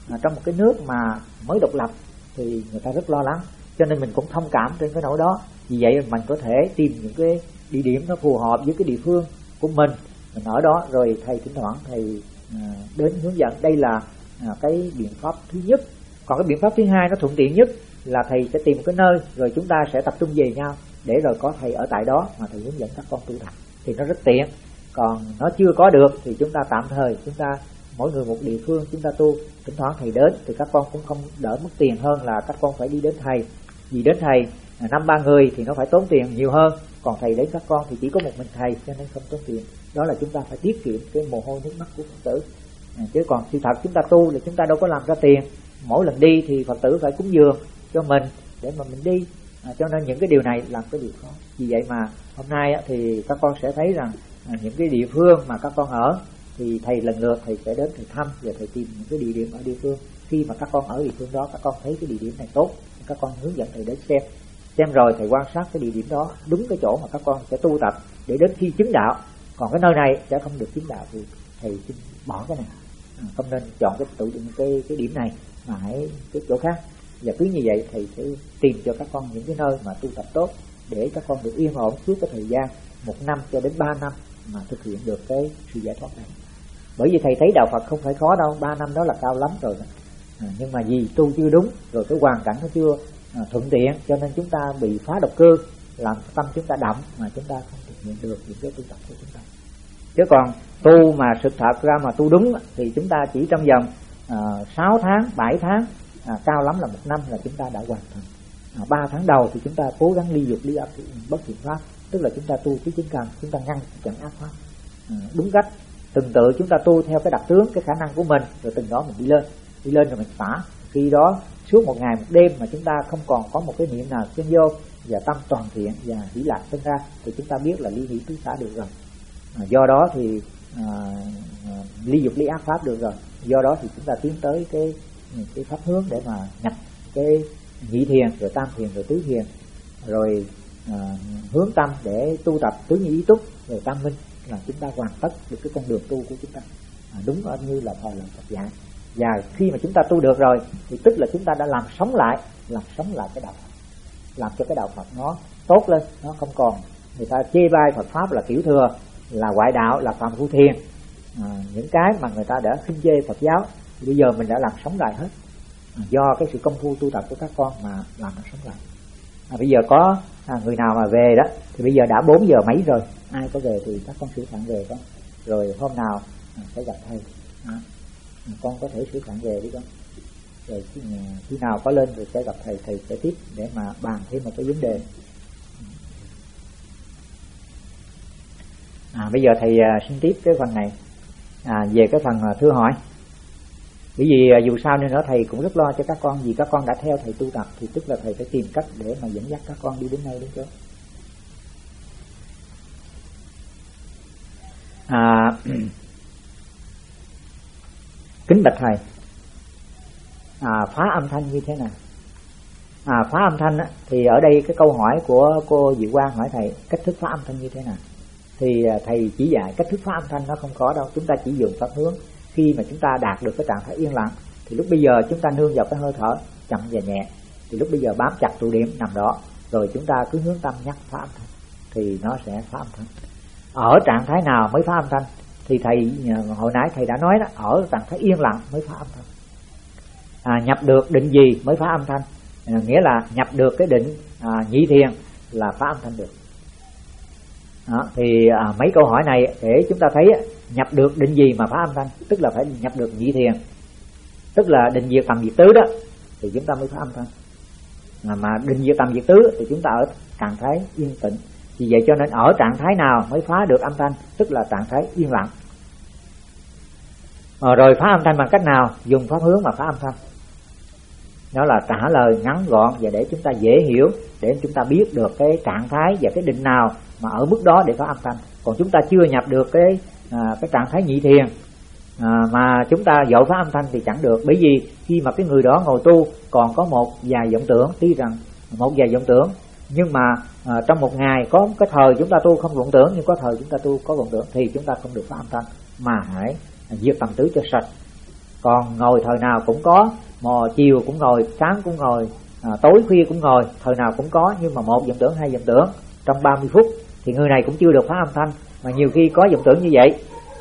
à, trong một cái nước mà mới độc lập thì người ta rất lo lắng, cho nên mình cũng thông cảm trên cái nỗi đó. Vì vậy mình có thể tìm những cái địa điểm nó phù hợp với cái địa phương của mình, mình ở đó, rồi thầy thỉnh thoảng thầy à, đến hướng dẫn. Đây là à, cái biện pháp thứ nhất. Còn cái biện pháp thứ hai nó thuận tiện nhất là thầy sẽ tìm một cái nơi rồi chúng ta sẽ tập trung về nhau, để rồi có thầy ở tại đó mà thầy hướng dẫn các con tu tập, thì nó rất tiện. Còn nó chưa có được thì chúng ta tạm thời chúng ta mỗi người một địa phương chúng ta tu, thỉnh thoảng thầy đến thì các con cũng không đỡ mất tiền hơn là các con phải đi đến thầy. Vì đến thầy năm ba người thì nó phải tốn tiền nhiều hơn, còn thầy đến các con thì chỉ có một mình thầy cho nên không tốn tiền. Đó là chúng ta phải tiết kiệm cái mồ hôi nước mắt của Phật tử. À, chứ còn sự thật chúng ta tu là chúng ta đâu có làm ra tiền. Mỗi lần đi thì Phật tử phải cúng dường cho mình để mà mình đi, à, cho nên những cái điều này làm cái điều khó. Vì vậy mà hôm nay á, thì các con sẽ thấy rằng à, những cái địa phương mà các con ở thì thầy lần lượt thầy sẽ đến thầy thăm và thầy tìm những cái địa điểm ở địa phương. Khi mà các con ở địa phương đó, các con thấy cái địa điểm này tốt, các con hướng dẫn thầy đến xem xem rồi thầy quan sát cái địa điểm đó đúng cái chỗ mà các con sẽ tu tập để đến khi chứng đạo. Còn cái nơi này sẽ không được chứng đạo thì thầy xin bỏ cái này, à, không nên chọn cái tự cái cái điểm này mà hãy cái chỗ khác. Và cứ như vậy thầy sẽ tìm cho các con những cái nơi mà tu tập tốt để các con được yên ổn suốt cái thời gian một năm cho đến ba năm mà thực hiện được cái sự giải thoát này. Bởi vì thầy thấy đạo Phật không phải khó đâu, ba năm đó là cao lắm rồi. À, nhưng mà vì tu chưa đúng, rồi cái hoàn cảnh nó chưa à, thuận tiện, cho nên chúng ta bị phá độc cơ, làm tâm chúng ta đậm mà chúng ta không thực hiện được những cái tu tập của chúng ta. Chứ còn tu mà sự thật ra mà tu đúng thì chúng ta chỉ trong vòng à, sáu tháng, bảy tháng, à, cao lắm là một năm là chúng ta đã hoàn thành. À, ba tháng đầu thì chúng ta cố gắng ly dục, ly áp, bất thiện pháp, tức là chúng ta tu trí chính cần, chúng ta ngăn chặn ác pháp à, đúng cách. Từng tự chúng ta tu theo cái đặc tướng, cái khả năng của mình, rồi từng đó mình đi lên, đi lên rồi mình xả. Khi đó suốt một ngày một đêm mà chúng ta không còn có một cái niệm nào chân vô và tâm toàn thiện và hỷ lạc sinh ra thì chúng ta biết là ly hỷ tứ xả được rồi. À, do đó thì à, à, ly dục ly ác pháp được rồi. Do đó thì chúng ta tiến tới cái cái pháp hướng để mà nhập cái nhị thiền, rồi tam thiền, rồi tứ thiền, rồi à, hướng tâm để tu tập tứ nhị ý túc, rồi tam minh, là chúng ta hoàn tất được cái con đường tu của chúng ta à, đúng như là thời làm Phật dạy. Và khi mà chúng ta tu được rồi thì tức là chúng ta đã làm sống lại, làm sống lại cái đạo Phật, làm cho cái đạo Phật nó tốt lên, nó không còn người ta chê bai Phật pháp là tiểu thừa, là ngoại đạo, là phạm phu thiền, à, những cái mà người ta đã khinh chê Phật giáo thì bây giờ mình đã làm sống lại hết, à, do cái sự công phu tu tập của các con mà làm nó sống lại. À, bây giờ có à, người nào mà về đó thì bây giờ đã bốn giờ mấy rồi, ai có về thì các con sửa soạn về con, rồi hôm nào à, sẽ gặp thầy, à, con có thể sửa soạn về đi con, rồi khi, khi nào có lên rồi sẽ gặp thầy, thầy sẽ tiếp để mà bàn thêm một cái vấn đề. À, bây giờ thầy à, xin tiếp cái phần này à, về cái phần à, thưa hỏi. Bởi vì à, dù sao nên nữa thầy cũng rất lo cho các con, vì các con đã theo thầy tu tập thì tức là thầy phải tìm cách để mà dẫn dắt các con đi đến nơi đến chỗ. À, kính bạch thầy, à, phá âm thanh như thế nào? À, phá âm thanh á, thì ở đây cái câu hỏi của cô Diệu Quang hỏi thầy cách thức phá âm thanh như thế nào, thì thầy chỉ dạy cách thức phá âm thanh nó không có đâu. Chúng ta chỉ dùng pháp hướng. Khi mà chúng ta đạt được cái trạng thái yên lặng thì lúc bây giờ chúng ta nương vào cái hơi thở chậm và nhẹ, thì lúc bây giờ bám chặt tụ điểm nằm đó, rồi chúng ta cứ hướng tâm nhắc phá âm thanh thì nó sẽ phá âm thanh. Ở trạng thái nào mới phá âm thanh thì thầy hồi nãy thầy đã nói đó, ở trạng thái yên lặng mới phá âm thanh. À, nhập được định gì mới phá âm thanh, à, nghĩa là nhập được cái định à, nhị thiền là phá âm thanh được. Đó, thì à, mấy câu hỏi này để chúng ta thấy nhập được định gì mà phá âm thanh, tức là phải nhập được nhị thiền, tức là định diệt tầm diệt tứ đó thì chúng ta mới phá âm thanh. À, mà định diệt tầm diệt tứ thì chúng ta ở trạng thái yên tĩnh. Vì vậy cho nên ở trạng thái nào mới phá được âm thanh, tức là trạng thái yên lặng. À, rồi phá âm thanh bằng cách nào? Dùng pháp hướng mà phá âm thanh. Đó là trả lời ngắn gọn và để chúng ta dễ hiểu, để chúng ta biết được cái trạng thái và cái định nào mà ở mức đó để phá âm thanh. Còn chúng ta chưa nhập được cái à, cái trạng thái nhị thiền à, mà chúng ta dội phá âm thanh thì chẳng được. Bởi vì khi mà cái người đó ngồi tu còn có một vài vọng tưởng, tuy rằng một vài vọng tưởng, nhưng mà à, trong một ngày có cái thời chúng ta tu không vọng tưởng, nhưng có thời chúng ta tu có vọng tưởng thì chúng ta không được phá âm thanh, mà hãy diệt tầm tứ cho sạch. Còn ngồi thời nào cũng có, mò chiều cũng ngồi, sáng cũng ngồi, à, tối khuya cũng ngồi, thời nào cũng có. Nhưng mà một vọng tưởng, hai vọng tưởng trong ba mươi phút thì người này cũng chưa được phá âm thanh, mà nhiều khi có vọng tưởng như vậy.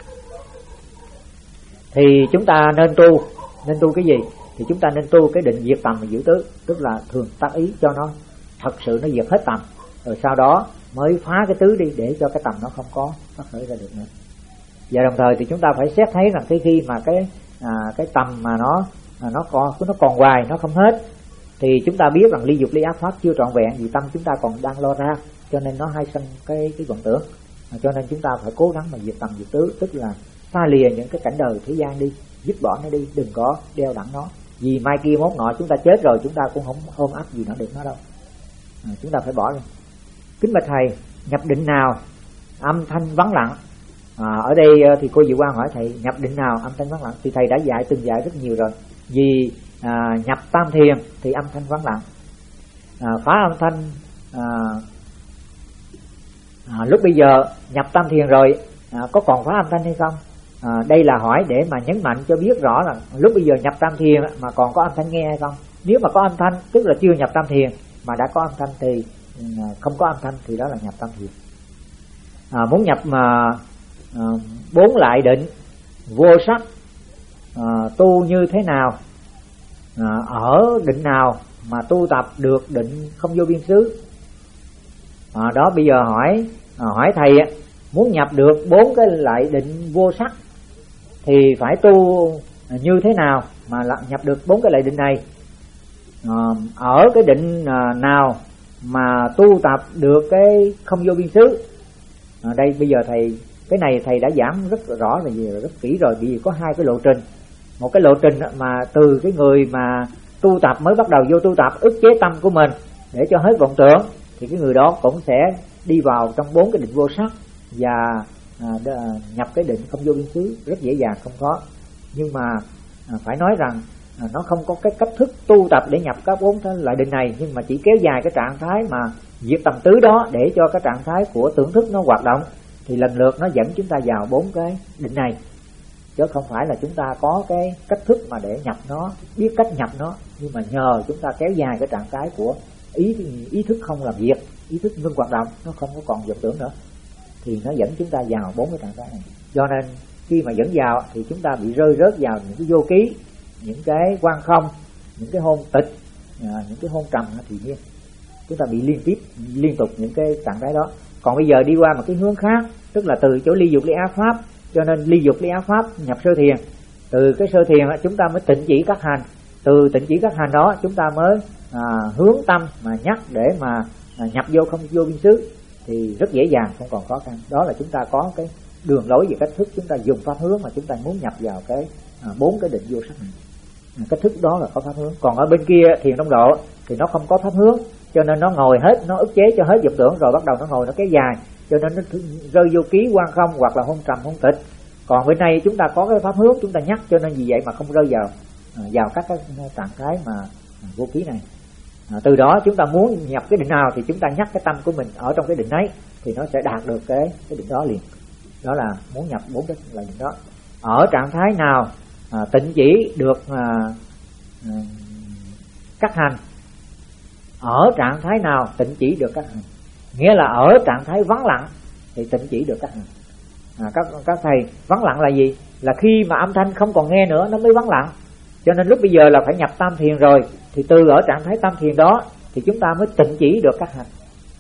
Thì chúng ta nên tu, nên tu cái gì? Thì chúng ta nên tu cái định diệt tầm và giữ tứ, tức là thường tác ý cho nó thật sự nó diệt hết tầm, rồi sau đó mới phá cái tứ đi để cho cái tầm nó không có phát khởi ra được nữa. Và đồng thời thì chúng ta phải xét thấy rằng cái khi mà cái à, cái tầm mà nó à, nó còn nó còn hoài, nó không hết, thì chúng ta biết rằng ly dục ly ác pháp chưa trọn vẹn, vì tâm chúng ta còn đang lo ra, cho nên nó hay sinh cái cái vọng tưởng. À, cho nên chúng ta phải cố gắng mà diệt tầm diệt tứ, tức là xa lìa những cái cảnh đời thế gian đi, dứt bỏ nó đi, đừng có đeo đẳng nó. Vì mai kia mốt nọ chúng ta chết rồi, chúng ta cũng không ôm ấp gì nó được nó đâu. À, chúng ta phải bỏ đi. Kính bạch thầy, nhập định nào âm thanh vắng lặng? À, ở đây thì cô Diệu Quang hỏi thầy, nhập định nào âm thanh vắng lặng? Thì thầy đã dạy từng dạy rất nhiều rồi. Vì à, nhập tam thiền thì âm thanh vắng lặng. À, phá âm thanh à, à, lúc bây giờ nhập tam thiền rồi à, có còn phá âm thanh hay không? À, đây là hỏi để mà nhấn mạnh cho biết rõ là lúc bây giờ nhập tam thiền mà còn có âm thanh nghe hay không. Nếu mà có âm thanh tức là chưa nhập tam thiền, mà đã có âm thanh thì không có âm thanh thì đó là nhập tam thiền. À, muốn nhập mà à, bốn lại định vô sắc à, tu như thế nào? À, ở định nào mà tu tập được định không vô biên xứ? À, đó bây giờ hỏi à, hỏi thầy muốn nhập được bốn cái lại định vô sắc thì phải tu như thế nào mà nhập được bốn cái lại định này? À, ở cái định à, nào mà tu tập được cái không vô biên xứ? À, đây bây giờ thầy cái này thầy đã giảng rất rõ là gì, rất kỹ rồi. Vì có hai cái lộ trình. Một cái lộ trình mà từ cái người mà tu tập mới bắt đầu vô tu tập ức chế tâm của mình để cho hết vọng tưởng, thì cái người đó cũng sẽ đi vào trong bốn cái định vô sắc và à, nhập cái định không vô biên xứ rất dễ dàng, không có. Nhưng mà à, phải nói rằng à, nó không có cái cách thức tu tập để nhập các bốn cái loại định này, nhưng mà chỉ kéo dài cái trạng thái mà diệt tầm tứ đó để cho cái trạng thái của tưởng thức nó hoạt động, thì lần lượt nó dẫn chúng ta vào bốn cái định này, chứ không phải là chúng ta có cái cách thức mà để nhập nó, biết cách nhập nó, nhưng mà nhờ chúng ta kéo dài cái trạng thái của ý ý thức không làm việc, ý thức ngưng hoạt động, nó không có còn vọng tưởng nữa, thì nó dẫn chúng ta vào bốn cái trạng thái này. Do nên khi mà dẫn vào thì chúng ta bị rơi rớt vào những cái vô ký, những cái quan không, những cái hôn tịch, à, những cái hôn trầm thì nhiên chúng ta bị liên tiếp liên tục những cái trạng thái đó. Còn bây giờ đi qua một cái hướng khác, tức là từ chỗ ly dục ly ác pháp, cho nên ly dục ly ác pháp nhập sơ thiền. Từ cái sơ thiền chúng ta mới tịnh chỉ các hành, từ tịnh chỉ các hành đó chúng ta mới à, hướng tâm mà nhắc để mà à, nhập vô không vô biên xứ, thì rất dễ dàng, không còn khó khăn. Đó là chúng ta có cái đường lối về cách thức, chúng ta dùng pháp hướng mà chúng ta muốn nhập vào cái bốn à, cái định vô sắc này. À, cách thức đó là có pháp hướng. Còn ở bên kia thiền đông độ thì nó không có pháp hướng, cho nên nó ngồi hết, nó ức chế cho hết vọng tưởng rồi bắt đầu nó ngồi nó kéo dài, cho nên nó rơi vô ký quan không hoặc là hôn trầm hôn tịch. Còn bên này chúng ta có cái pháp hướng, chúng ta nhắc, cho nên vì vậy mà không rơi vào à, vào các cái trạng thái mà à, vô ký này. À, từ đó chúng ta muốn nhập cái định nào thì chúng ta nhắc cái tâm của mình ở trong cái định ấy, thì nó sẽ đạt được cái cái định đó liền. Đó là muốn nhập bốn cái là định đó. Ở trạng thái nào à, tịnh chỉ được à, à, cắt hành, ở trạng thái nào tịnh chỉ được cắt hành, nghĩa là ở trạng thái vắng lặng thì tịnh chỉ được cắt hành. À, các các thầy, vắng lặng là gì? Là khi mà âm thanh không còn nghe nữa nó mới vắng lặng. Cho nên lúc bây giờ là phải nhập tam thiền rồi, thì từ ở trạng thái tam thiền đó thì chúng ta mới tịnh chỉ được các hành.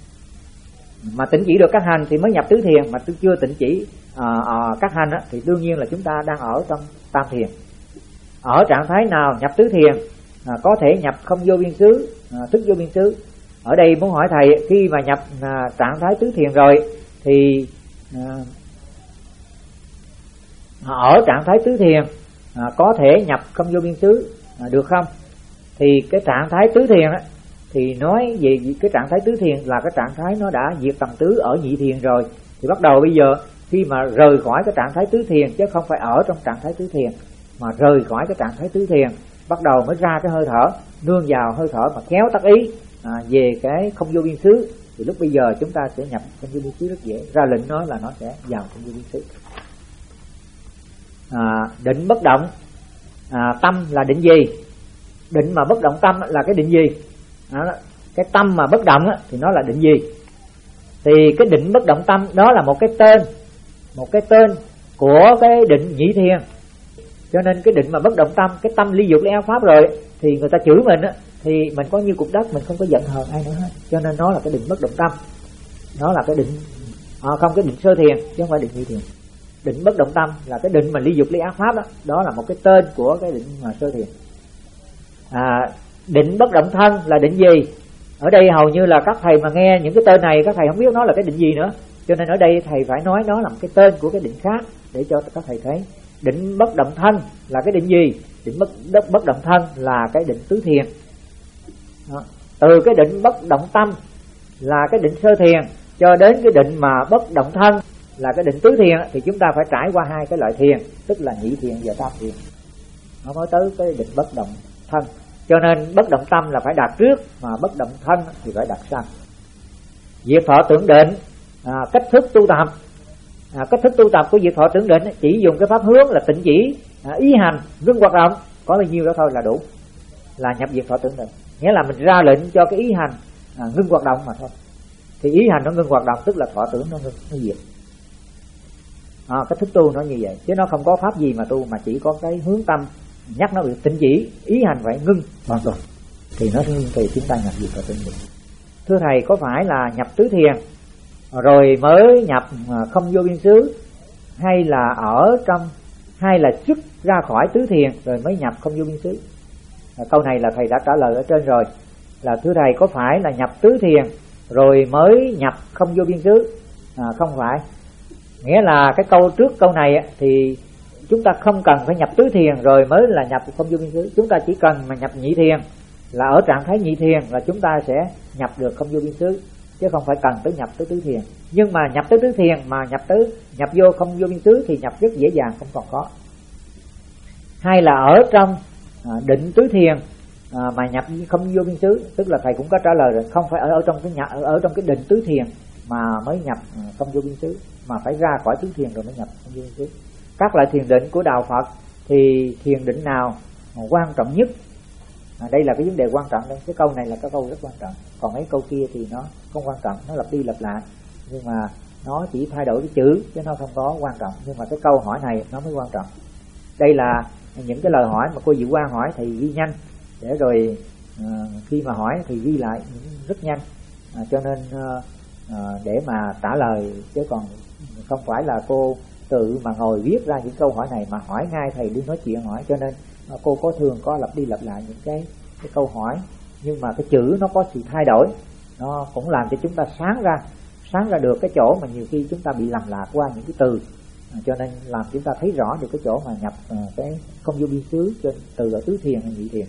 Mà tịnh chỉ được các hành thì mới nhập tứ thiền. Mà tôi chưa tịnh chỉ à, à, các hành á, thì đương nhiên là chúng ta đang ở trong tam thiền. Ở trạng thái nào nhập tứ thiền à, có thể nhập không vô biên xứ, à, thức vô biên xứ. Ở đây muốn hỏi thầy, khi mà nhập à, trạng thái tứ thiền rồi thì à, ở trạng thái tứ thiền à, có thể nhập không vô biên xứ à, được không? Thì cái trạng thái tứ thiền á, thì nói về cái trạng thái tứ thiền là cái trạng thái nó đã diệt tầm tứ ở nhị thiền rồi, thì bắt đầu bây giờ khi mà rời khỏi cái trạng thái tứ thiền, chứ không phải ở trong trạng thái tứ thiền, mà rời khỏi cái trạng thái tứ thiền, bắt đầu mới ra cái hơi thở, nương vào hơi thở mà kéo tác ý à, về cái không vô biên xứ, thì lúc bây giờ chúng ta sẽ nhập không vô biên xứ rất dễ. Ra lệnh nói là nó sẽ vào không vô biên xứ. À, định bất động à, tâm là định gì, định mà bất động tâm là cái định gì, à, cái tâm mà bất động á, thì nó là định gì. Thì cái định bất động tâm đó là một cái tên, một cái tên của cái định nhị thiền. Cho nên cái định mà bất động tâm, cái tâm ly dục ly ác pháp rồi thì người ta chửi mình á, thì mình có như cục đất, mình không có giận hờn ai nữa hết. Cho nên nó là cái định bất động tâm, nó là cái định à, không cái định sơ thiền chứ không phải định nhị thiền. Định bất động tâm là cái định mà ly dục ly ác pháp đó, đó là một cái tên của cái định mà sơ thiền. À, định bất động thân là định gì? Ở đây hầu như là các thầy mà nghe những cái tên này các thầy không biết nó là cái định gì nữa, cho nên ở đây thầy phải nói nó là một cái tên của cái định khác để cho các thầy thấy. Định bất động thân là cái định gì? Định bất, bất, bất động thân là cái định tứ thiền đó. Từ cái định bất động tâm là cái định sơ thiền cho đến cái định mà bất động thân là cái định tứ thiền thì chúng ta phải trải qua hai cái loại thiền, tức là nhị thiền và tam thiền, nó mới tới cái định bất động thân. Cho nên bất động tâm là phải đạt trước, mà bất động thân thì phải đạt sau. Diệt thọ tưởng định, à, cách thức tu tập, à, cách thức tu tập của diệt thọ tưởng định chỉ dùng cái pháp hướng là tịnh chỉ, à, ý hành, ngưng hoạt động, có bao nhiêu đó thôi là đủ, là nhập diệt thọ tưởng định. Nghĩa là mình ra lệnh cho cái ý hành à, ngưng hoạt động mà thôi. Thì ý hành nó ngưng hoạt động tức là thọ tưởng nó ngưng, nó diệt. À, cách thức tu nó như vậy, chứ nó không có pháp gì mà tu, mà chỉ có cái hướng tâm nhắc nó bị tịnh chỉ, ý hành phải ngưng hoàn toàn thì nó thì chúng ta nhập diệt thọ tưởng định. Thưa thầy, có phải là nhập tứ thiền rồi mới nhập không vô biên xứ, hay là ở trong, hay là xuất ra khỏi tứ thiền rồi mới nhập không vô biên xứ? À, câu này là thầy đã trả lời ở trên rồi, là thưa thầy có phải là nhập tứ thiền rồi mới nhập không vô biên xứ? À, không phải. Nghĩa là cái câu trước câu này thì chúng ta không cần phải nhập tứ thiền rồi mới là nhập không vô biên xứ. Chúng ta chỉ cần mà nhập nhị thiền, là ở trạng thái nhị thiền là chúng ta sẽ nhập được không vô biên xứ, chứ không phải cần tới nhập tới tứ thiền. Nhưng mà nhập tới tứ thiền mà nhập tới nhập vô không vô biên xứ thì nhập rất dễ dàng, không còn có. Hay là ở trong à, định tứ thiền à, mà nhập không vô biên xứ, tức là thầy cũng có trả lời rồi, không phải ở, ở trong cái nhập, ở, ở trong cái định tứ thiền mà mới nhập à, không vô biên xứ, mà phải ra khỏi tứ thiền rồi mới nhập không vô biên xứ. Các loại thiền định của đạo Phật thì thiền định nào quan trọng nhất? À, đây là cái vấn đề quan trọng đây. Cái câu này là cái câu rất quan trọng. Còn mấy câu kia thì nó không quan trọng, nó lặp đi lặp lại, nhưng mà nó chỉ thay đổi cái chữ chứ nó không có quan trọng. Nhưng mà cái câu hỏi này nó mới quan trọng. Đây là những cái lời hỏi mà cô Diệu Quang hỏi thì ghi nhanh, để rồi à, khi mà hỏi thì ghi lại rất nhanh, à, cho nên à, để mà trả lời, chứ còn không phải là cô tự mà ngồi viết ra những câu hỏi này mà hỏi ngay thầy đi nói chuyện hỏi. Cho nên cô có thường có lặp đi lặp lại những cái, cái câu hỏi, nhưng mà cái chữ nó có sự thay đổi, nó cũng làm cho chúng ta sáng ra sáng ra được cái chỗ mà nhiều khi chúng ta bị lầm lạc qua những cái từ, à, cho nên làm chúng ta thấy rõ được cái chỗ mà nhập à, cái không vô biên xứ từ ở tứ thiền hay nhị thiền.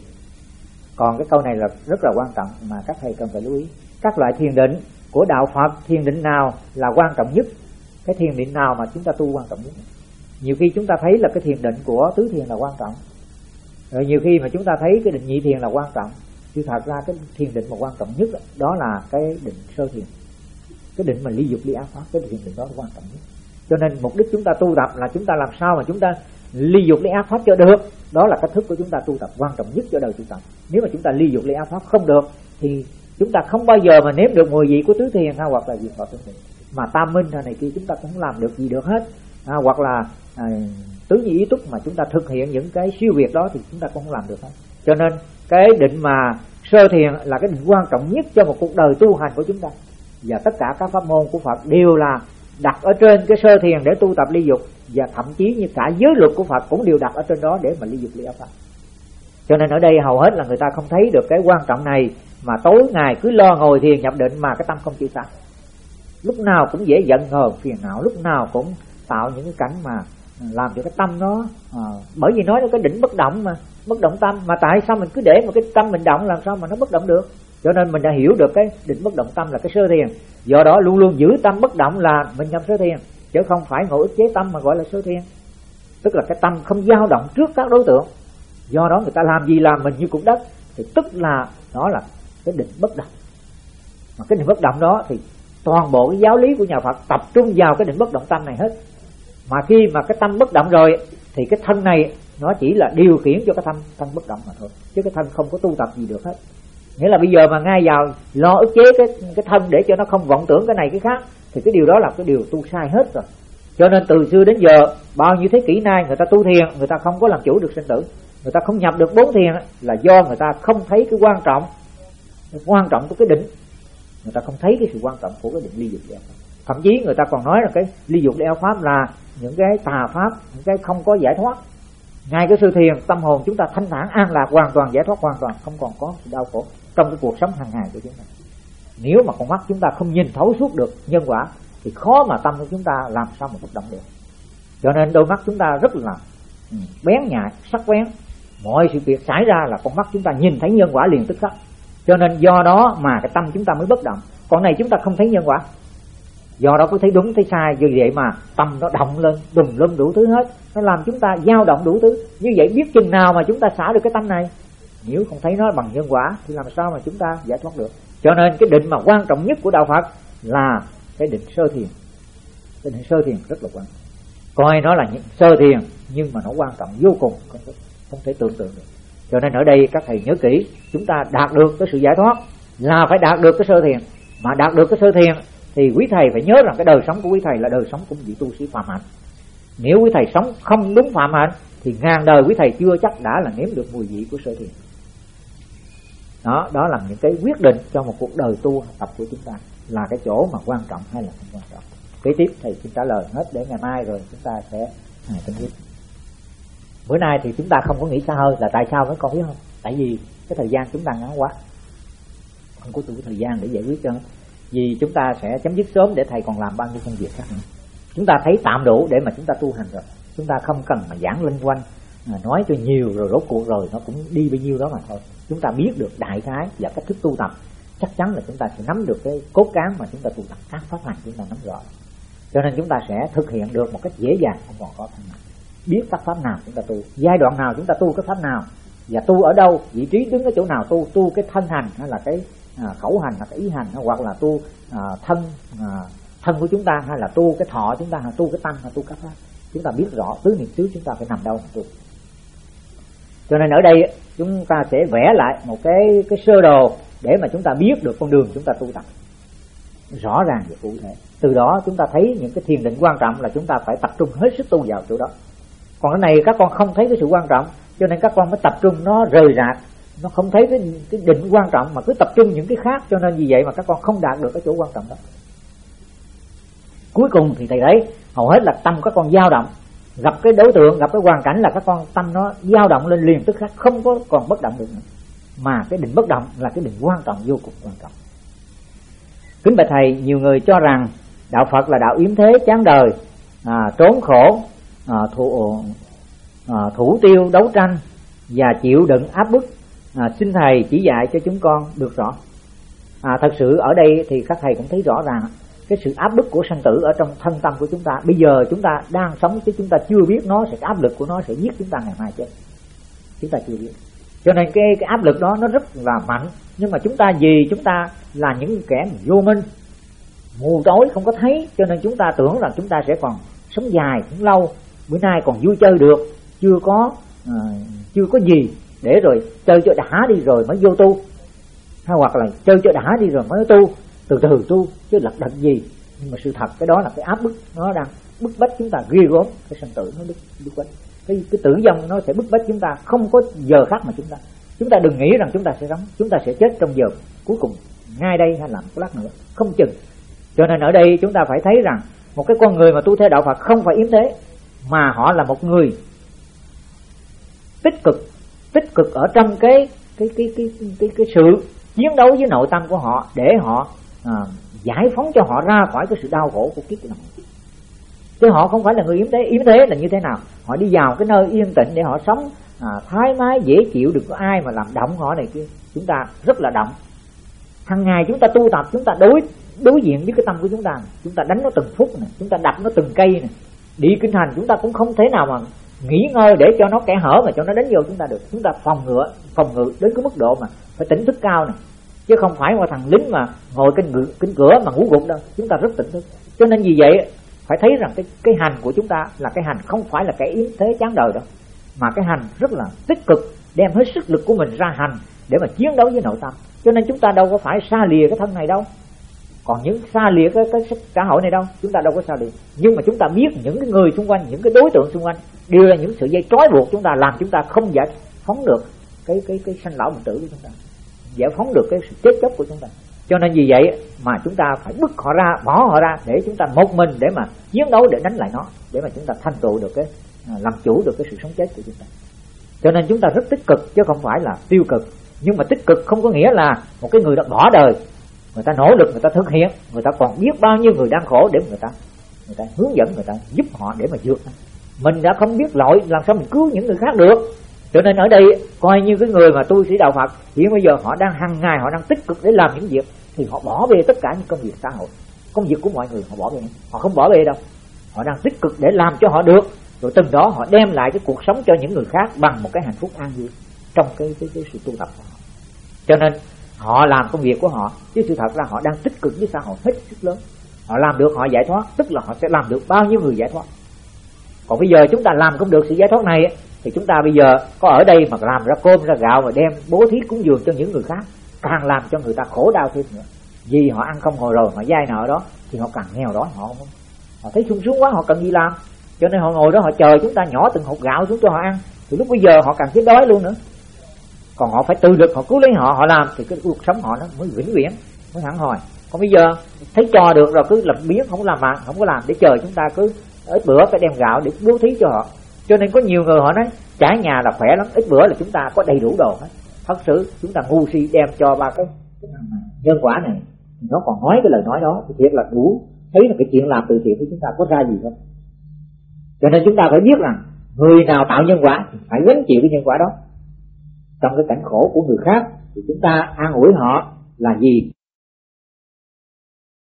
Còn cái câu này là rất là quan trọng mà các thầy cần phải lưu ý. Các loại thiền định của đạo Phật, thiền định nào là quan trọng nhất? Cái thiền định nào mà chúng ta tu quan trọng nhất? Nhiều khi chúng ta thấy là cái thiền định của tứ thiền là quan trọng, rồi nhiều khi mà chúng ta thấy cái định nhị thiền là quan trọng, chứ thật ra cái thiền định mà quan trọng nhất đó, đó là cái định sơ thiền, cái định mà ly dục ly ác pháp, cái thiền định đó là quan trọng nhất. Cho nên mục đích chúng ta tu tập là chúng ta làm sao mà chúng ta ly dục ly ác pháp cho được, đó là cách thức của chúng ta tu tập quan trọng nhất cho đời tu tập. Nếu mà chúng ta ly dục ly ác pháp không được thì chúng ta không bao giờ mà nếm được mùi vị của tứ thiền hay hoặc là diệt thọ tưởng định. Mà tam minh hay này kia chúng ta cũng không làm được gì được hết, à, hoặc là à, tứ nhị ý túc mà chúng ta thực hiện những cái siêu việt đó thì chúng ta cũng không làm được hết. Cho nên cái định mà sơ thiền là cái định quan trọng nhất cho một cuộc đời tu hành của chúng ta. Và tất cả các pháp môn của Phật đều là đặt ở trên cái sơ thiền để tu tập ly dục, và thậm chí như cả giới luật của Phật cũng đều đặt ở trên đó để mà ly dục ly ác pháp. Cho nên ở đây hầu hết là người ta không thấy được cái quan trọng này, mà tối ngày cứ lo ngồi thiền nhập định mà cái tâm không chịu sáng, lúc nào cũng dễ giận hờn phiền não, lúc nào cũng tạo những cái cảnh mà làm cho cái tâm nó à, bởi vì nói là cái định bất động mà, bất động tâm, mà tại sao mình cứ để một cái tâm mình động, làm sao mà nó bất động được? Cho nên mình đã hiểu được cái định bất động tâm là cái sơ thiền, do đó luôn luôn giữ tâm bất động là mình nhập sơ thiền, chứ không phải ngồi ức chế tâm mà gọi là sơ thiền. Tức là cái tâm không dao động trước các đối tượng, do đó người ta làm gì làm mình như cục đất, thì tức là đó là cái định bất động. Mà cái định bất động đó thì toàn bộ cái giáo lý của nhà Phật tập trung vào cái định bất động tâm này hết. Mà khi mà cái tâm bất động rồi thì cái thân này nó chỉ là điều khiển cho cái thân thân bất động mà thôi, chứ cái thân không có tu tập gì được hết. Nghĩa là bây giờ mà ngay vào lo ức chế cái cái thân để cho nó không vọng tưởng cái này cái khác, thì cái điều đó là cái điều tu sai hết rồi. Cho nên từ xưa đến giờ, bao nhiêu thế kỷ nay người ta tu thiền, người ta không có làm chủ được sinh tử, người ta không nhập được bốn thiền, là do người ta không thấy cái quan trọng, cái quan trọng của cái định. Người ta không thấy cái sự quan trọng của cái định ly dục leo pháp. Thậm chí người ta còn nói là cái ly dục leo pháp là những cái tà pháp, những cái không có giải thoát. Ngay cái sự thiền, tâm hồn chúng ta thanh thản an lạc, hoàn toàn giải thoát, hoàn toàn không còn có sự đau khổ trong cái cuộc sống hàng ngày của chúng ta. Nếu mà con mắt chúng ta không nhìn thấu suốt được nhân quả thì khó mà tâm của chúng ta làm sao mà bất động được. Cho nên đôi mắt chúng ta rất là bén nhạy, sắc bén. Mọi sự việc xảy ra là con mắt chúng ta nhìn thấy nhân quả liền tức khắc. Cho nên do đó mà cái tâm chúng ta mới bất động. Còn này chúng ta không thấy nhân quả, do đó cứ thấy đúng thấy sai. Vì vậy mà tâm nó động lên đùng lum đủ thứ hết, nó làm chúng ta dao động đủ thứ. Như vậy biết chừng nào mà chúng ta xả được cái tâm này? Nếu không thấy nó bằng nhân quả thì làm sao mà chúng ta giải thoát được? Cho nên cái định mà quan trọng nhất của đạo Phật là cái định sơ thiền. Cái định sơ thiền rất là quan trọng. Coi nó là những sơ thiền nhưng mà nó quan trọng vô cùng, không thể, không thể tưởng tượng được. Cho nên ở đây các thầy nhớ kỹ, chúng ta đạt được cái sự giải thoát là phải đạt được cái sơ thiền. Mà đạt được cái sơ thiền thì quý thầy phải nhớ rằng cái đời sống của quý thầy là đời sống của vị tu sĩ phạm hạnh. Nếu quý thầy sống không đúng phạm hạnh thì ngàn đời quý thầy chưa chắc đã là nếm được mùi vị của sơ thiền. Đó, đó là những cái quyết định cho một cuộc đời tu tập của chúng ta, là cái chỗ mà quan trọng hay là không quan trọng. Kế tiếp thầy xin trả lời hết để ngày mai rồi chúng ta sẽ à, tính tiếp. Bữa nay thì chúng ta không có nghĩ xa hơi là tại sao mấy con biết không? Tại vì cái thời gian chúng ta ngắn quá, không có đủ thời gian để giải quyết cho. Vì chúng ta sẽ chấm dứt sớm để thầy còn làm bao nhiêu công việc khác nữa. Chúng ta thấy tạm đủ để mà chúng ta tu hành rồi. Chúng ta không cần mà giảng linh quanh, à, nói cho nhiều rồi rốt cuộc rồi nó cũng đi bao nhiêu đó mà thôi. Chúng ta biết được đại khái và cách thức tu tập, chắc chắn là chúng ta sẽ nắm được cái cốt cán mà chúng ta tu tập, các pháp hành chúng ta nắm rõ. Cho nên chúng ta sẽ thực hiện được một cách dễ dàng, không còn khó khăn nào. Biết các pháp nào chúng ta tu, giai đoạn nào chúng ta tu cái pháp nào, và tu ở đâu, vị trí đứng ở chỗ nào tu, tu cái thân hành hay là cái à, khẩu hành hay cái ý hành, hoặc là tu à, thân à, thân của chúng ta, hay là tu cái thọ chúng ta, hay tu cái tâm, hay tu các pháp. Chúng ta biết rõ tứ niệm xứ chúng ta phải nằm đâu mà tu. Cho nên ở đây chúng ta sẽ vẽ lại một cái cái sơ đồ để mà chúng ta biết được con đường chúng ta tu tập rõ ràng và cụ thể. Từ đó chúng ta thấy những cái thiền định quan trọng là chúng ta phải tập trung hết sức tu vào chỗ đó. Còn cái này các con không thấy cái sự quan trọng, cho nên các con mới tập trung nó rời rạc, nó không thấy cái, cái định quan trọng mà cứ tập trung những cái khác. Cho nên vì vậy mà các con không đạt được cái chỗ quan trọng đó. Cuối cùng thì thầy thấy hầu hết là tâm các con dao động, gặp cái đối tượng, gặp cái hoàn cảnh là các con tâm nó dao động lên liền tức khắc, không có còn bất động được nữa. Mà cái định bất động là cái định quan trọng, vô cùng quan trọng. Kính bạch thầy, nhiều người cho rằng đạo Phật là đạo yếm thế chán đời, à, trốn khổ, à, thủ, à, thủ tiêu đấu tranh và chịu đựng áp bức. À, xin thầy chỉ dạy cho chúng con được rõ. À, thật sự ở đây thì các thầy cũng thấy rõ ràng cái sự áp bức của sanh tử ở trong thân tâm của chúng ta. Bây giờ chúng ta đang sống chứ chúng ta chưa biết nó sẽ, cái áp lực của nó sẽ giết chúng ta ngày mai chết. Chúng ta chưa biết. Cho nên cái, cái áp lực đó nó rất là mạnh. Nhưng mà chúng ta vì chúng ta là những kẻ vô minh, mù tối không có thấy, cho nên chúng ta tưởng rằng chúng ta sẽ còn sống dài, sống lâu, bữa nay còn vui chơi được, chưa có à, chưa có gì để rồi chơi cho đã đi rồi mới vô tu, hay hoặc là chơi cho đã đi rồi mới tu, từ từ tu chứ lật đật gì. Nhưng mà sự thật cái đó là cái áp bức, nó đang bức bách chúng ta ghê gớm. Cái sanh tử nó bức, bức bách, cái, cái tử vong nó sẽ bức bách chúng ta, không có giờ khác mà chúng ta chúng ta đừng nghĩ rằng chúng ta sẽ sống, chúng ta sẽ chết trong giờ cuối cùng ngay đây hay là một lát nữa, không chừng. Cho nên ở đây chúng ta phải thấy rằng một cái con người mà tu theo đạo Phật không phải yếm thế, mà họ là một người tích cực, tích cực ở trong cái cái cái cái cái, cái, cái sự chiến đấu với nội tâm của họ, để họ à, giải phóng cho họ ra khỏi cái sự đau khổ của kiếp này. Chứ họ không phải là người yếm thế. Yếm thế là như thế nào? Họ đi vào cái nơi yên tĩnh để họ sống à, thái mái dễ chịu, đừng có ai mà làm động họ này kia. Chúng ta rất là động. Hằng ngày chúng ta tu tập, chúng ta đối đối diện với cái tâm của chúng ta, chúng ta đánh nó từng phút này, chúng ta đập nó từng cây này. Đi kinh hành chúng ta cũng không thể nào mà nghỉ ngơi để cho nó kẻ hở mà cho nó đánh vô chúng ta được. Chúng ta phòng ngừa, phòng ngự đến cái mức độ mà phải tỉnh thức cao này, chứ không phải một thằng lính mà ngồi canh canh cửa mà ngủ gục đâu. Chúng ta rất tỉnh thức. Cho nên vì vậy phải thấy rằng cái cái hành của chúng ta là cái hành không phải là cái yếm thế chán đời đâu, mà cái hành rất là tích cực, đem hết sức lực của mình ra hành để mà chiến đấu với nội tâm. Cho nên chúng ta đâu có phải xa lìa cái thân này đâu, còn những xa lìa cái, cái xã hội này đâu, chúng ta đâu có xa lìa. Nhưng mà chúng ta biết những cái người xung quanh, những cái đối tượng xung quanh đều là những sợi dây trói buộc chúng ta, làm chúng ta không giải phóng được cái cái cái sanh lão bệnh tử của chúng ta, giải phóng được cái sự chết chóc của chúng ta. Cho nên vì vậy mà chúng ta phải bức họ ra, bỏ họ ra để chúng ta một mình để mà chiến đấu, để đánh lại nó, để mà chúng ta thành tựu được cái làm chủ được cái sự sống chết của chúng ta. Cho nên chúng ta rất tích cực chứ không phải là tiêu cực. Nhưng mà tích cực không có nghĩa là một cái người đã bỏ đời, người ta nỗ lực, người ta thực hiện, người ta còn biết bao nhiêu người đang khổ để người ta người ta hướng dẫn, người ta giúp họ để mà vượt. Mình đã không biết lỗi, làm sao mình cứu những người khác được. Cho nên ở đây coi như cái người mà tu sĩ đạo Phật hiện bây giờ họ đang hàng ngày họ đang tích cực để làm những việc, thì họ bỏ bê tất cả những công việc xã hội, công việc của mọi người họ bỏ bê. Họ không bỏ bê đâu, họ đang tích cực để làm cho họ được, rồi từng đó họ đem lại cái cuộc sống cho những người khác bằng một cái hạnh phúc an vui trong cái, cái, cái sự tu tập của họ. Cho nên họ làm công việc của họ, chứ sự thật là họ đang tích cực với xã hội hết sức lớn. Họ làm được họ giải thoát, tức là họ sẽ làm được bao nhiêu người giải thoát. Còn bây giờ chúng ta làm không được sự giải thoát này thì chúng ta bây giờ có ở đây mà làm ra cơm ra gạo và đem bố thí cúng dường cho những người khác, càng làm cho người ta khổ đau thêm nữa. Vì họ ăn không hồi rồi, họ vay nợ đó thì họ càng nghèo đói, họ không, họ thấy sung sướng quá, họ cần gì làm. Cho nên họ ngồi đó họ chờ chúng ta nhỏ từng hột gạo xuống cho họ ăn, thì lúc bây giờ họ càng thấy đói luôn nữa. Còn họ phải tự lực, họ cứu lấy họ, họ làm thì cái cuộc sống họ nó mới vĩnh viễn, mới hẳn hồi. Còn bây giờ thấy cho được rồi cứ làm biến, không làm bạn, không có làm để chờ chúng ta cứ ít bữa phải đem gạo để bố thí cho họ. Cho nên có nhiều người họ nói trái nhà là khỏe lắm, ít bữa là chúng ta có đầy đủ đồ hết. Thật sự chúng ta ngu si đem cho ba cái, cái nhân quả này, nó còn nói cái lời nói đó thì thiệt là đủ thấy là cái chuyện làm từ thiện của chúng ta có ra gì không. Cho nên chúng ta phải biết rằng người nào tạo nhân quả thì phải gánh chịu cái nhân quả đó. Trong cái cảnh khổ của người khác thì chúng ta an ủi họ là gì?